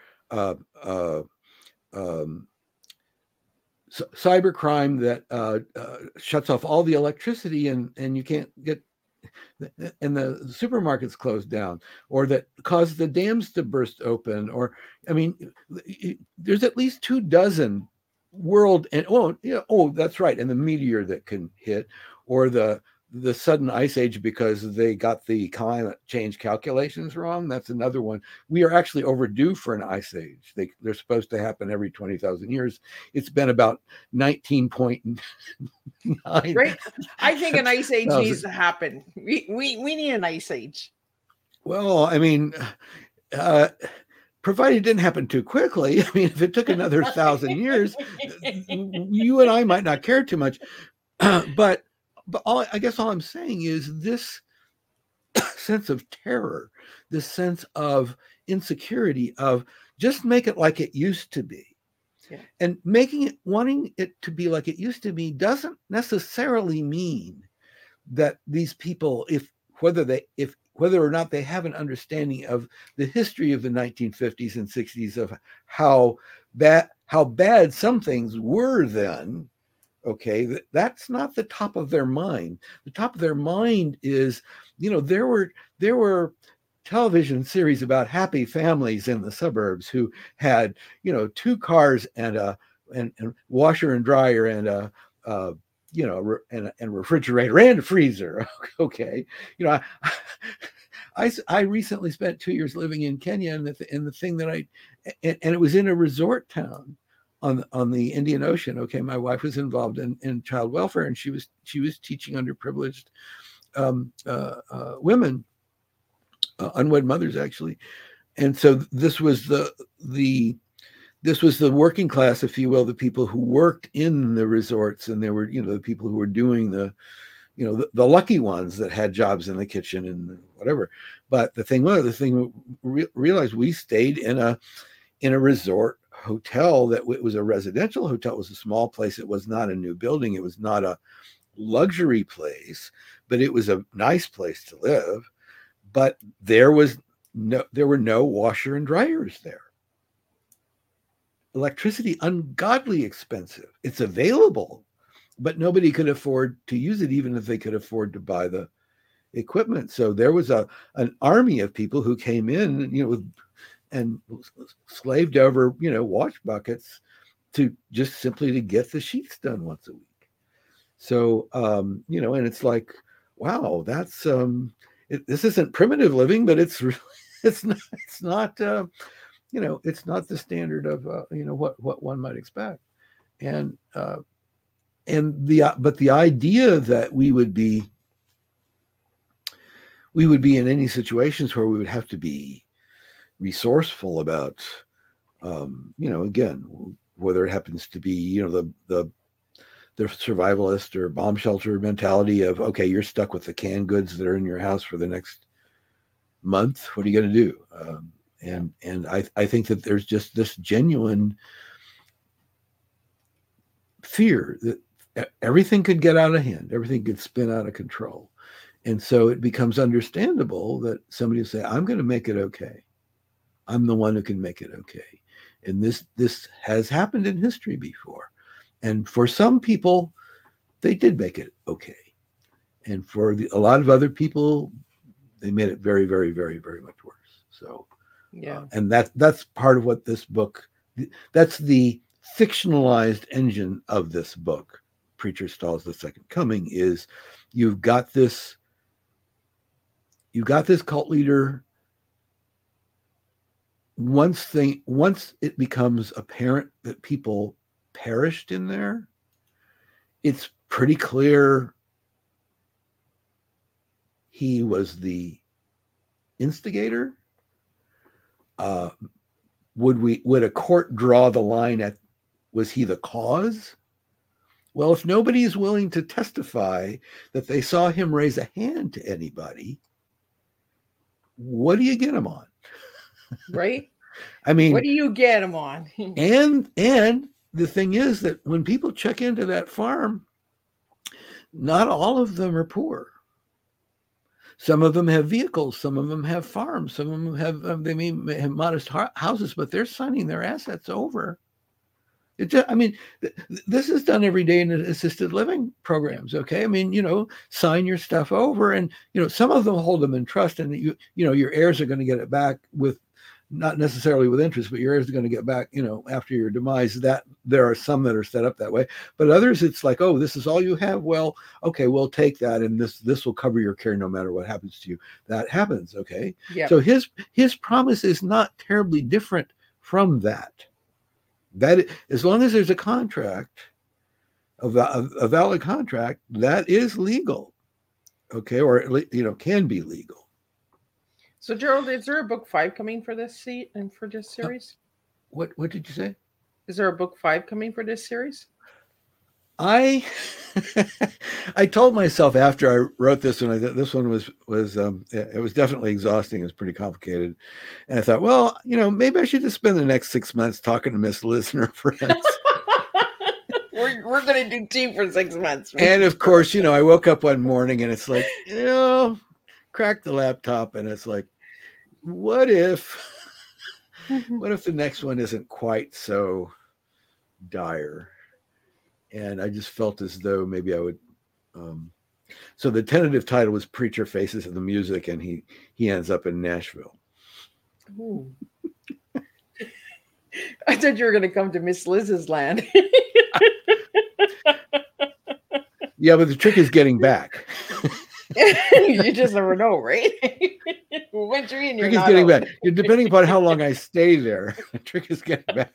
cybercrime that shuts off all the electricity and you can't get, and the supermarkets closed down, or that causes the dams to burst open, or there's at least 24 world, and that's right, and the meteor that can hit, or the sudden ice age because they got the climate change calculations wrong. That's another one. We are actually overdue for an ice age. They're supposed to happen every 20,000 years. It's been about 19.9. Right. I think an ice age needs to happen. We need an ice age. Well, provided it didn't happen too quickly. If it took another 1,000 years, you and I might not care too much. But I guess all I'm saying is this sense of terror, this sense of insecurity, of just make it like it used to be. Yeah. And wanting it to be like it used to be doesn't necessarily mean that these people, whether or not they have an understanding of the history of the 1950s and 60s, of how bad some things were then, okay, that's not the top of their mind. The top of their mind is, there were television series about happy families in the suburbs who had, 2 cars and a washer and dryer and a refrigerator and a freezer. Okay, I recently spent 2 years living in Kenya, and the thing that and it was in a resort town on the Indian Ocean. Okay, my wife was involved in child welfare, and she was teaching underprivileged women, unwed mothers actually, and so this was the working class, if you will, the people who worked in the resorts, and there were the people who were doing the lucky ones that had jobs in the kitchen and whatever. But the thing realized, we stayed in a resort hotel that it was a residential hotel. It was a small place. It was not a new building. It was not a luxury place, but it was a nice place to live. But there were no washer and dryers there. Electricity, ungodly expensive. It's available, but nobody could afford to use it, even if they could afford to buy the equipment. So there was an army of people who came in, and slaved over, wash buckets to just simply to get the sheets done once a week. So, and it's like, wow, that's this isn't primitive living, but it's really, it's not it's not the standard of what one might expect, and the idea that we would be in any situations where we would have to be resourceful about, again, whether it happens to be, the survivalist or bomb shelter mentality of, okay, you're stuck with the canned goods that are in your house for the next month. What are you going to do? And I think that there's just this genuine fear that everything could get out of hand, everything could spin out of control. And so it becomes understandable that somebody will say, I'm going to make it okay. I'm the one who can make it okay. And this has happened in history before. And for some people, they did make it okay. And for a lot of other people, they made it very, very, very, very much worse. So, yeah. And that's part of what this book, that's the fictionalized engine of this book, Preacher Stalls the Second Coming, is you've got this cult leader. Once it becomes apparent that people perished in there, it's pretty clear he was the instigator. Would a court draw the line at, was he the cause? Well, if nobody is willing to testify that they saw him raise a hand to anybody, what do you get him on? Right? I mean, what do you get him on? and the thing is that when people check into that farm, not all of them are poor. Some of them have vehicles, some of them have farms, some of them have they may have modest houses, but they're signing their assets over. This is done every day in assisted living programs. Okay, I mean, sign your stuff over, and some of them hold them in trust, and your heirs are going to get it back with, not necessarily with interest, but your heirs are going to get back, after your demise. That there are some that are set up that way, but others it's like, oh, this is all you have. Well, okay, we'll take that, and this will cover your care no matter what happens to you. That happens. Okay, yeah. So his promise is not terribly different from that. That as long as there's a contract, a valid contract, that is legal. Okay, or can be legal. So, Gerald, is there a book 5 coming for this seat and for this series? What did you say? Is there a book 5 coming for this series? I told myself after I wrote this one, this one was it was definitely exhausting. It was pretty complicated, and I thought, well, maybe I should just spend the next 6 months talking to Miss Liz and her friends. We're gonna do tea for 6 months. And of course, I woke up one morning and it's like, crack the laptop, and it's like, what if the next one isn't quite so dire? And I just felt as though maybe I would. So the tentative title was Preacher Faces of the Music, and he ends up in Nashville. Ooh. I thought you were going to come to Miss Liz's land. Yeah, but the trick is getting back. You just never know, right? Once you're in, you're not getting out. back. Depending upon how long I stay there, the trick is getting back.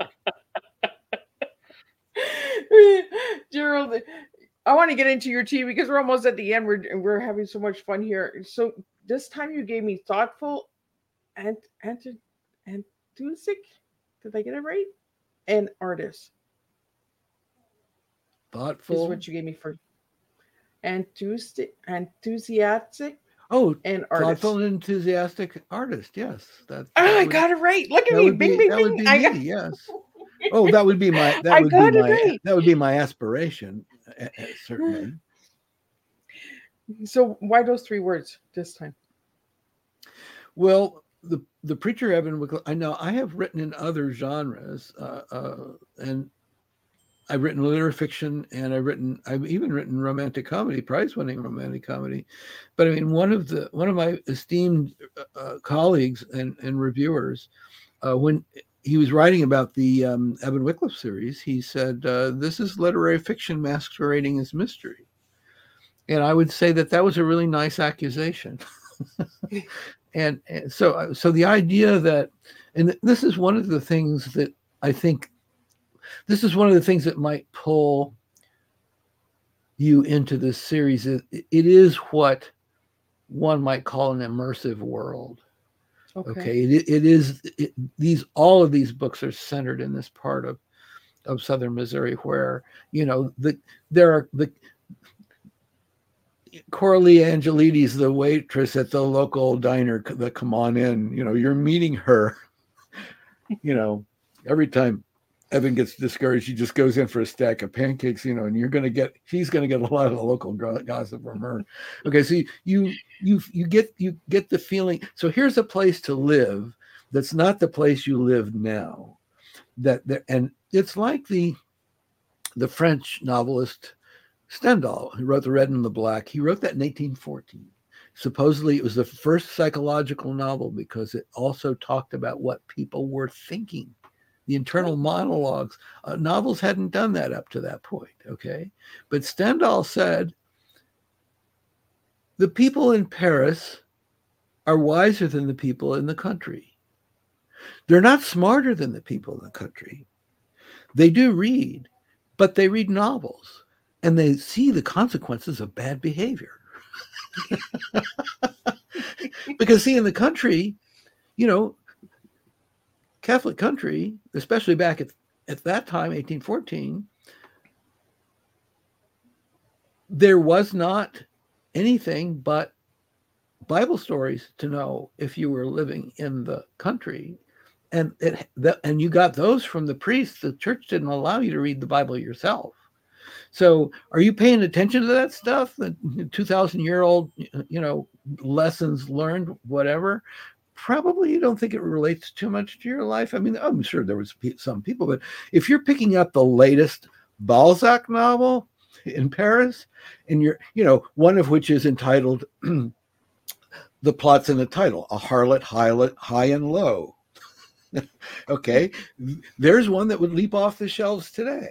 Gerald, I want to get into your tea because we're almost at the end. We're having so much fun here. So this time you gave me thoughtful and enthusiastic. Did I get it right? And artist. Thoughtful is what you gave me for enthusiastic. Oh, and artist. Thoughtful and enthusiastic artist. Yes, I got it right. Look at me, bing, bing, bing. Yes. Oh, that would be my. That would be my aspiration, certainly. So, why those 3 words this time? Well, the preacher Evan Wycliffe. I know I have written in other genres, and I've written literary fiction, and I've even written romantic comedy, prize-winning romantic comedy. But I mean, one of my esteemed colleagues and reviewers, when he was writing about the Evan Wycliffe series, he said, "This is literary fiction masquerading as mystery." And I would say that was a really nice accusation. and so the idea that, and this is one of the things that I think, this is one of the things that might pull you into this series. It is what one might call an immersive world. Okay. All of these books are centered in this part of southern Missouri where, there are the Coralie Angelides, the waitress at the local diner that come on in, you're meeting her, every time Evan gets discouraged, he just goes in for a stack of pancakes, and she's going to get a lot of the local gossip from her. Okay. So you get the feeling. So here's a place to live that's not the place you live now. And it's like the French novelist Stendhal, who wrote The Red and the Black. He wrote that in 1814. Supposedly it was the first psychological novel because it also talked about what people were thinking, the internal monologues. Novels hadn't done that up to that point, okay? But Stendhal said, the people in Paris are wiser than the people in the country. They're not smarter than the people in the country. They do read, but they read novels. And they see the consequences of bad behavior. Because see, in the country, Catholic country, especially back at that time, 1814, there was not anything but Bible stories to know if you were living in the country. And you got those from the priests. The church didn't allow you to read the Bible yourself. So are you paying attention to that stuff? The 2,000-year-old, lessons learned, whatever? Probably you don't think it relates too much to your life. I mean, I'm sure there was some people, but if you're picking up the latest Balzac novel in Paris, and you're, one of which is entitled, the plot's in the title, A Harlot, High and Low. Okay, there's one that would leap off the shelves today.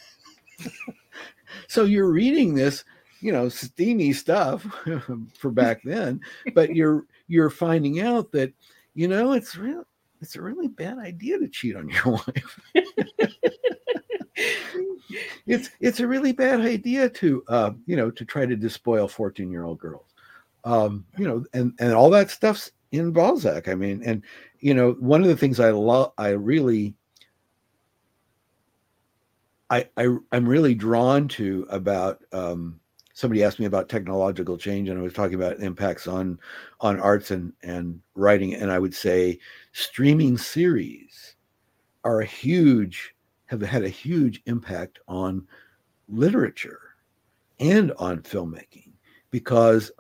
So you're reading this, steamy stuff for back then, but you're finding out that, it's a really bad idea to cheat on your wife. It's a really bad idea to to try to despoil 14-year-old girls. And all that stuff's in Balzac. I mean, and one of the things I'm really drawn to about, somebody asked me about technological change, and I was talking about impacts on arts and writing. And I would say streaming series have had a huge impact on literature and on filmmaking, because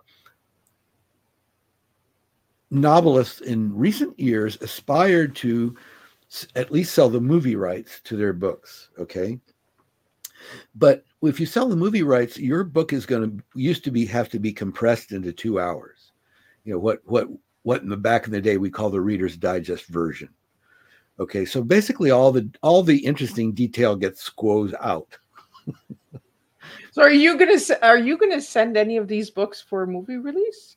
novelists in recent years aspired to at least sell the movie rights to their books. Okay. But if you sell the movie rights, your book is used to have to be compressed into 2 hours. What in the back in the day we call the Reader's Digest version. Okay, so basically all the interesting detail gets squoze out. So are you gonna send any of these books for a movie release?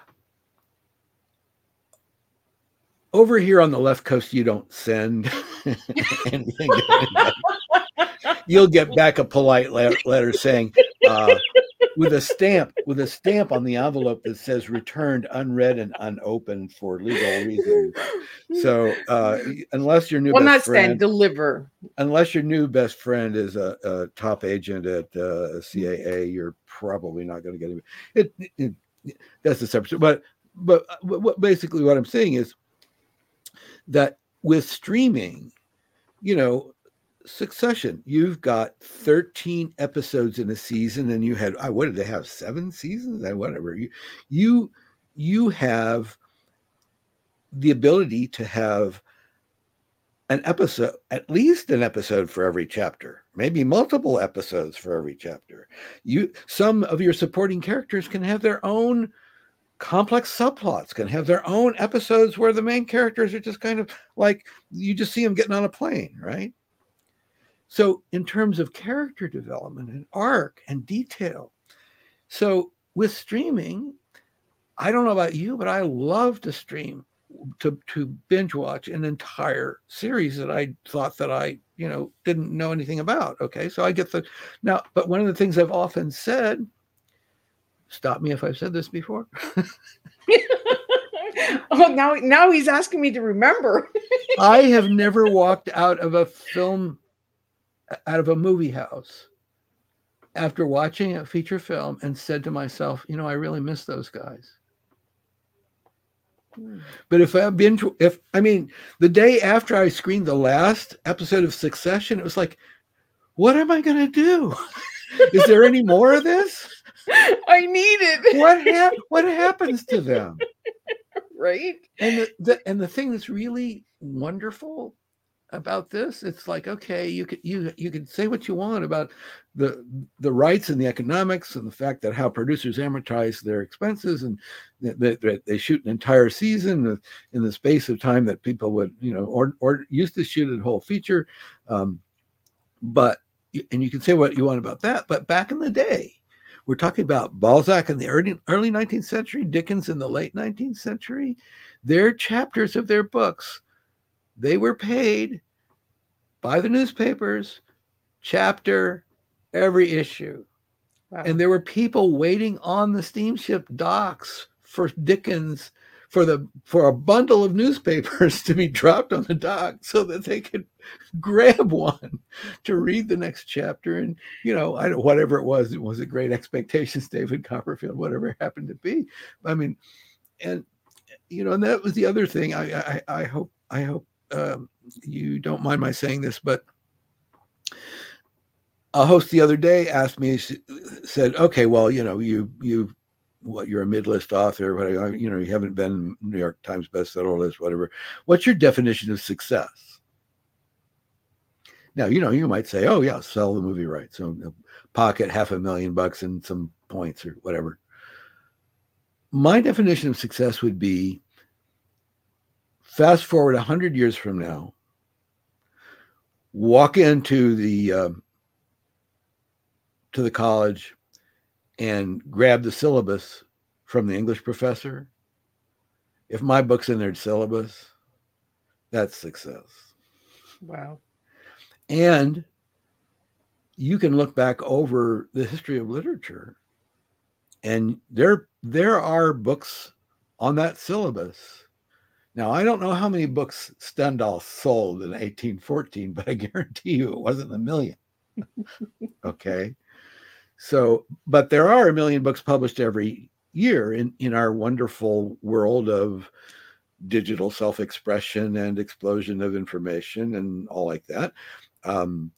Over here on the left coast, you don't send anything to anybody. You'll get back a polite letter saying, with a stamp on the envelope that says returned unread and unopened for legal reasons. So unless your new deliver. Unless your new best friend is a top agent at CAA, you're probably not going to get it. That's a separate. But basically what I'm saying is that with streaming, Succession, you've got 13 episodes in a season, and you had, what did they have, 7 seasons? Whatever. You have the ability to have an episode, at least an episode for every chapter, maybe multiple episodes for every chapter. Some of your supporting characters can have their own complex subplots, can have their own episodes where the main characters are just kind of like, you just see them getting on a plane, right? So in terms of character development and arc and detail, So with streaming, I don't know about you, but I love to stream, to binge watch an entire series that I thought that I, didn't know anything about. Okay. So I get now, but one of the things I've often said, stop me if I've said this before. Oh, now he's asking me to remember. I have never walked out of a movie house after watching a feature film and said to myself, I really miss those guys. But the day after I screened the last episode of Succession, it was like, what am I going to do? Is there any more of this? I need it. What happens to them? Right. And the thing that's really wonderful about this, it's like, okay, you could say what you want about the rights and the economics and the fact that how producers amortize their expenses, and they shoot an entire season in the space of time that people would, or used to shoot a whole feature. But you can say what you want about that, but back in the day, we're talking about Balzac in the early 19th century, Dickens in the late 19th century. Their chapters of their books, they were paid by the newspapers, chapter, every issue. Wow. And there were people waiting on the steamship docks for Dickens, for a bundle of newspapers to be dropped on the dock so that they could grab one to read the next chapter. And, whatever it was a Great Expectations, David Copperfield, whatever it happened to be. I mean, and that was the other thing. I hope you don't mind my saying this, but a host the other day asked me, said, okay, well, you're a mid-list author, whatever, you haven't been New York Times bestseller list, whatever. What's your definition of success? Now, you might say, oh yeah, sell the movie rights, so pocket $500,000 and some points or whatever. My definition of success would be, fast forward 100 years from now, walk into the college and grab the syllabus from the English professor. If my book's in their syllabus, that's success. Wow. And you can look back over the history of literature, and there are books on that syllabus. Now, I don't know how many books Stendhal sold in 1814, but I guarantee you it wasn't 1 million. Okay. So, but there are 1 million books published every year in our wonderful world of digital self-expression and explosion of information and all like that. And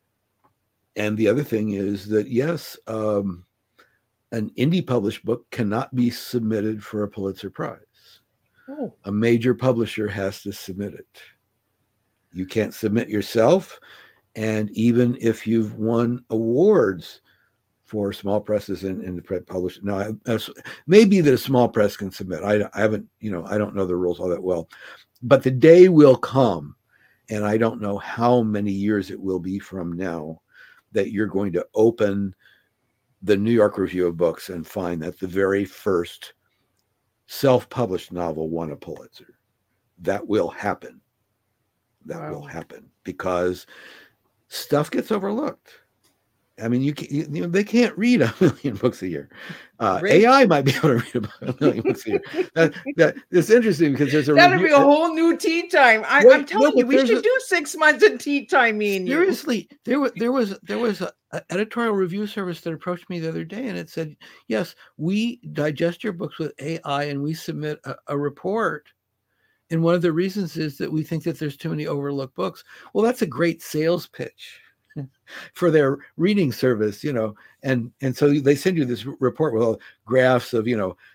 the other thing is that, yes, an indie published book cannot be submitted for a Pulitzer Prize. Oh. A major publisher has to submit it. You can't submit yourself. And even if you've won awards for small presses and published, now maybe that a small press can submit. I haven't, I don't know the rules all that well, but the day will come, and I don't know how many years it will be from now, that you're going to open the New York Review of Books and find that the very first self-published novel won a Pulitzer. That will happen. That will happen because stuff gets overlooked. I mean, they can't read 1 million books a year. AI might be able to read about 1 million books a year. It's interesting because there's that'll be a whole new tea time. I'm telling you, we should do 6 months of tea time. Seriously, there was an editorial review service that approached me the other day, and it said, "Yes, we digest your books with AI, and we submit a report. And one of the reasons is that we think that there's too many overlooked books." Well, that's a great sales pitch for their reading service, and so they send you this report with all graphs of,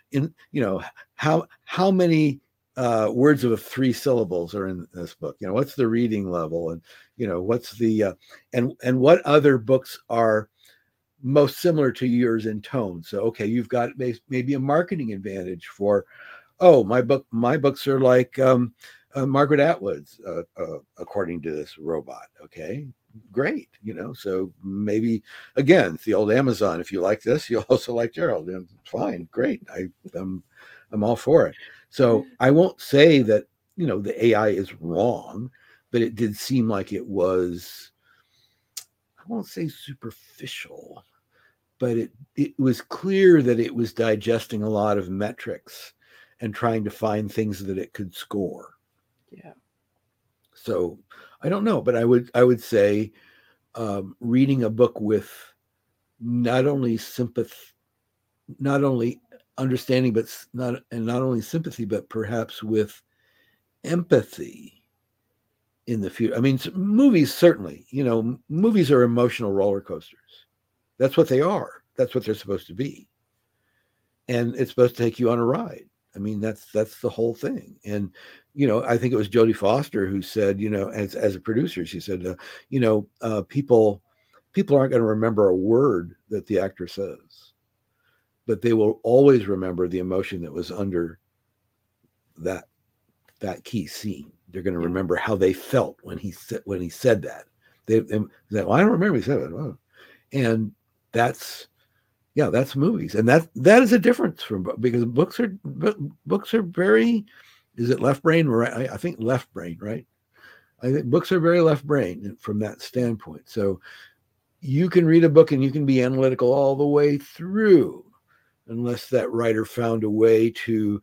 how many words of 3 syllables are in this book, what's the reading level, and what's the and what other books are most similar to yours in tone. So okay, you've got maybe a marketing advantage for, my books are like Margaret Atwood's, according to this robot. Okay, great, so maybe, again, it's the old Amazon. If you like this, you'll also like Gerald, and fine, great. I'm all for it. So I won't say that, the AI is wrong, but it did seem like it was, I won't say superficial, but it was clear that it was digesting a lot of metrics and trying to find things that it could score. Yeah. So I don't know, but I would say reading a book with not only understanding, but not only sympathy, but perhaps with empathy in the future. I mean, movies, certainly, movies are emotional roller coasters. That's what they are. That's what they're supposed to be. And it's supposed to take you on a ride. I mean, that's the whole thing. And, I think it was Jodie Foster who said, as a producer, she said, people aren't going to remember a word that the actor says, but they will always remember the emotion that was under that key scene. They're going to remember how they felt when he said that. They well, I don't remember he said it. Oh. And that's movies, and that is a difference because books are very, is it left brain, right? I think left brain, right? I think books are very left brain from that standpoint. So you can read a book and you can be analytical all the way through, unless that writer found a way to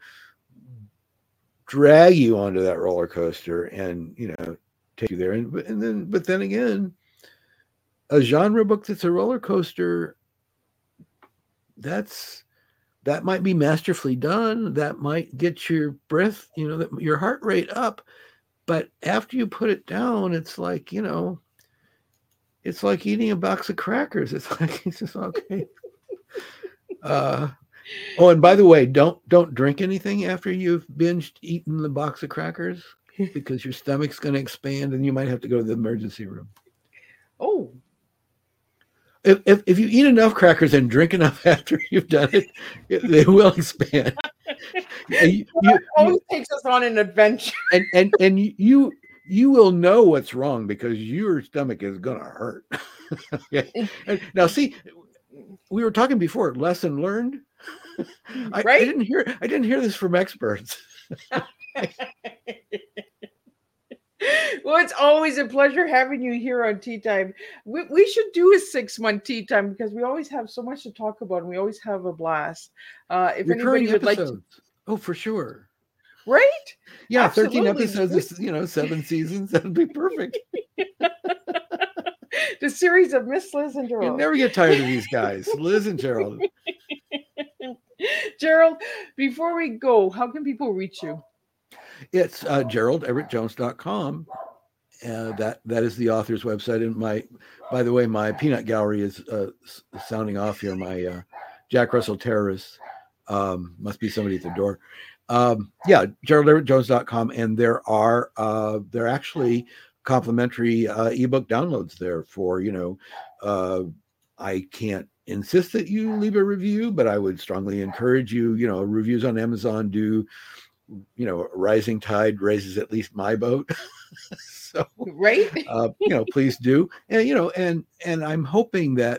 drag you onto that roller coaster and take you there. But then again, a genre book that's a roller coaster, that might be masterfully done. That might get your breath, your heart rate up. But after you put it down, it's like, it's like eating a box of crackers. It's just okay. Oh, and by the way, don't drink anything after you've binged eaten the box of crackers, because your stomach's going to expand and you might have to go to the emergency room. Oh. If you eat enough crackers and drink enough after you've done it, they will expand. It always takes us on an adventure. And you will know what's wrong because your stomach is going to hurt. Okay? Now, see, we were talking before, lesson learned. I didn't hear this from experts. Well, it's always a pleasure having you here on Tea Time. We should do a 6-month Tea Time because we always have so much to talk about and we always have a blast. If anybody would like to, oh, for sure, right? Yeah, absolutely. 13 episodes, 7 seasons. That'd be perfect. The series of Miss Liz and Gerald. You never get tired of these guys, Liz and Gerald. Gerald, before we go, how can people reach you? It's GeraldEverettJones.com. That is the author's website. And by the way, my peanut gallery is sounding off here. My Jack Russell Terrorists, must be somebody at the door. GeraldEverettJones.com. And there are actually complimentary ebook downloads there for, I can't insist that you leave a review, but I would strongly encourage you, reviews on Amazon do, rising tide raises at least my boat. So, right. Please do. And, and I'm hoping that,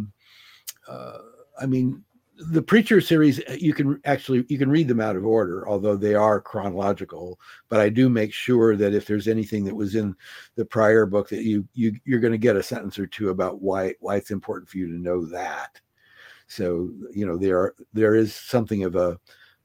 the Preacher series, you can read them out of order, although they are chronological, but I do make sure that if there's anything that was in the prior book that you're going to get a sentence or two about why it's important for you to know that. So, there is something of a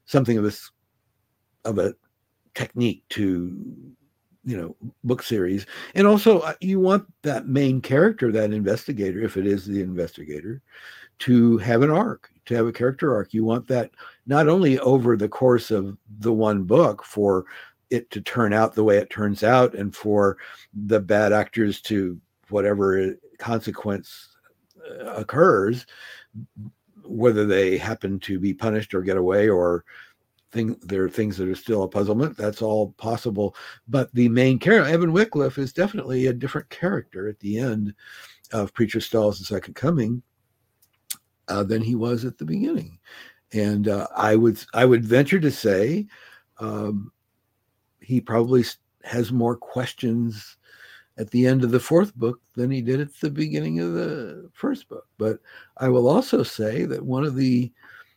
technique to, book series. And also you want that main character, that investigator, if it is the investigator, to have an arc, to have a character arc. You want that not only over the course of the one book for it to turn out the way it turns out and for the bad actors to, whatever consequence occurs, whether they happen to be punished or get away or there are things that are still a puzzlement, that's all possible. But the main character, Evan Wycliffe, is definitely a different character at the end of Preacher Stalls the Second Coming than he was at the beginning. And I would venture to say he probably has more questions at the end of the fourth book than he did at the beginning of the first book. But I will also say that one of the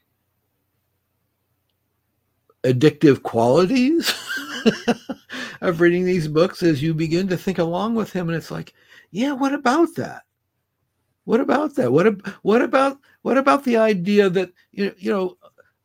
addictive qualities of reading these books is you begin to think along with him, and it's like, yeah, what about that? What about that? What about the idea that you know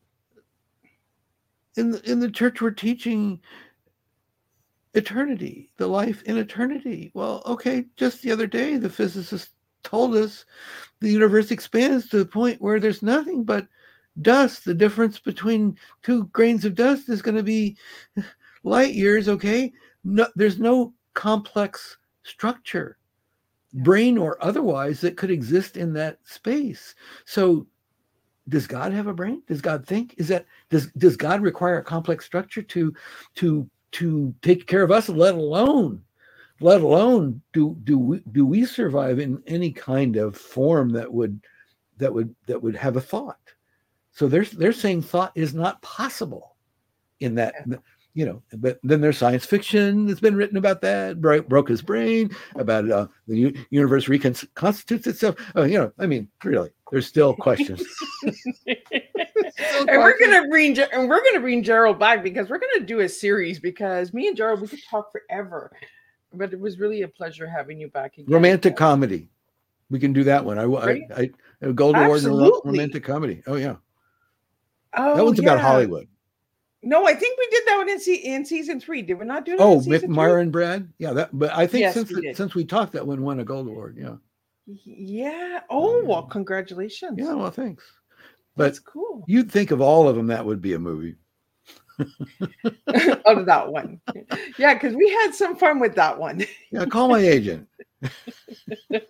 in the church we're teaching eternity, the life in eternity. Well, okay, just the other day the physicist told us the universe expands to the point where there's nothing but dust. The difference between 2 grains of dust is going to be light years. Okay, no, there's no complex structure, brain or otherwise, that could exist in that space. So does God have a brain? Does God think? Does God require a complex structure to take care of us, let alone do we survive in any kind of form that would have a thought? So they're saying thought is not possible in that, but then there's science fiction that's been written about that, broke his brain, about the universe reconstitutes itself. I mean, really, there's still questions. And we're gonna bring Gerald back, because we're gonna do a series, because me and Gerald, we could talk forever. But it was really a pleasure having you back again. Romantic comedy, we can do that one. I Gold Award in romantic comedy. Oh yeah. Oh, that one's about Hollywood. No, I think we did that one in season 3. Did we not do that? Oh, Myra and Brad. Yeah, but I think yes, since we talked, that one won a Gold Award. Yeah. Yeah. Oh well, congratulations. Yeah. Well, thanks. But that's cool. You'd think of all of them, that would be a movie. Out of that one. Yeah, because we had some fun with that one. Yeah, call my agent. The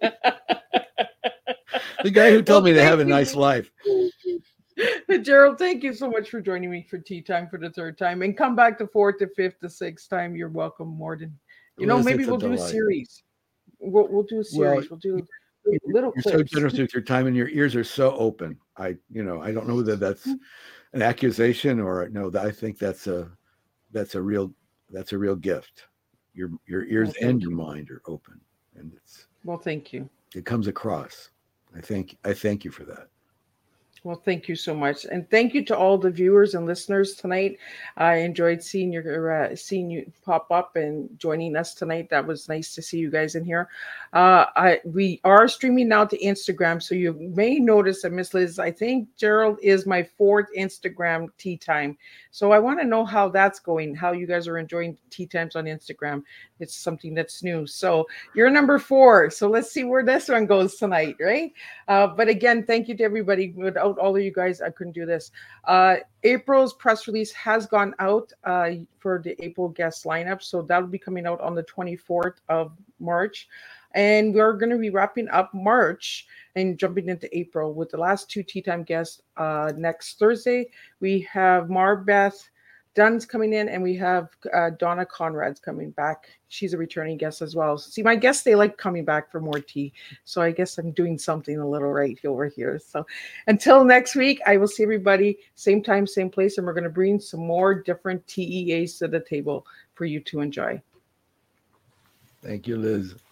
guy who told me to have a nice life. Gerald, thank you so much for joining me for Tea Time for the 3rd time. And come back the 4th, the 5th, the 6th time. You're welcome, Morden. Maybe we'll do a series. We'll do a series. We'll do little clips. You're so generous with your time, and your ears are so open. I don't know whether that's an accusation or no. I think that's a real gift. Your ears and your mind are open, and thank you. It comes across. I thank you for that. Well, thank you so much, and thank you to all the viewers and listeners tonight. I enjoyed seeing you pop up and joining us tonight. That was nice to see you guys in here. We are streaming now to Instagram, so you may notice that Miss Liz, I think Gerald is my 4th Instagram tea time. So I want to know how that's going, how you guys are enjoying tea times on Instagram. It's something that's new. So you're number 4. So let's see where this one goes tonight, right? But again, thank you to everybody. Without all of you guys, I couldn't do this. April's press release has gone out for the April guest lineup. So that'll be coming out on the 24th of March. And we're going to be wrapping up March and jumping into April with the last 2 tea time guests. Next Thursday, we have Marbeth Dunn's coming in, and we have Donna Conrad's coming back. She's a returning guest as well. See, my guests, they like coming back for more tea. So I guess I'm doing something a little right over here. So until next week, I will see everybody same time, same place, and we're going to bring some more different TEAs to the table for you to enjoy. Thank you, Liz.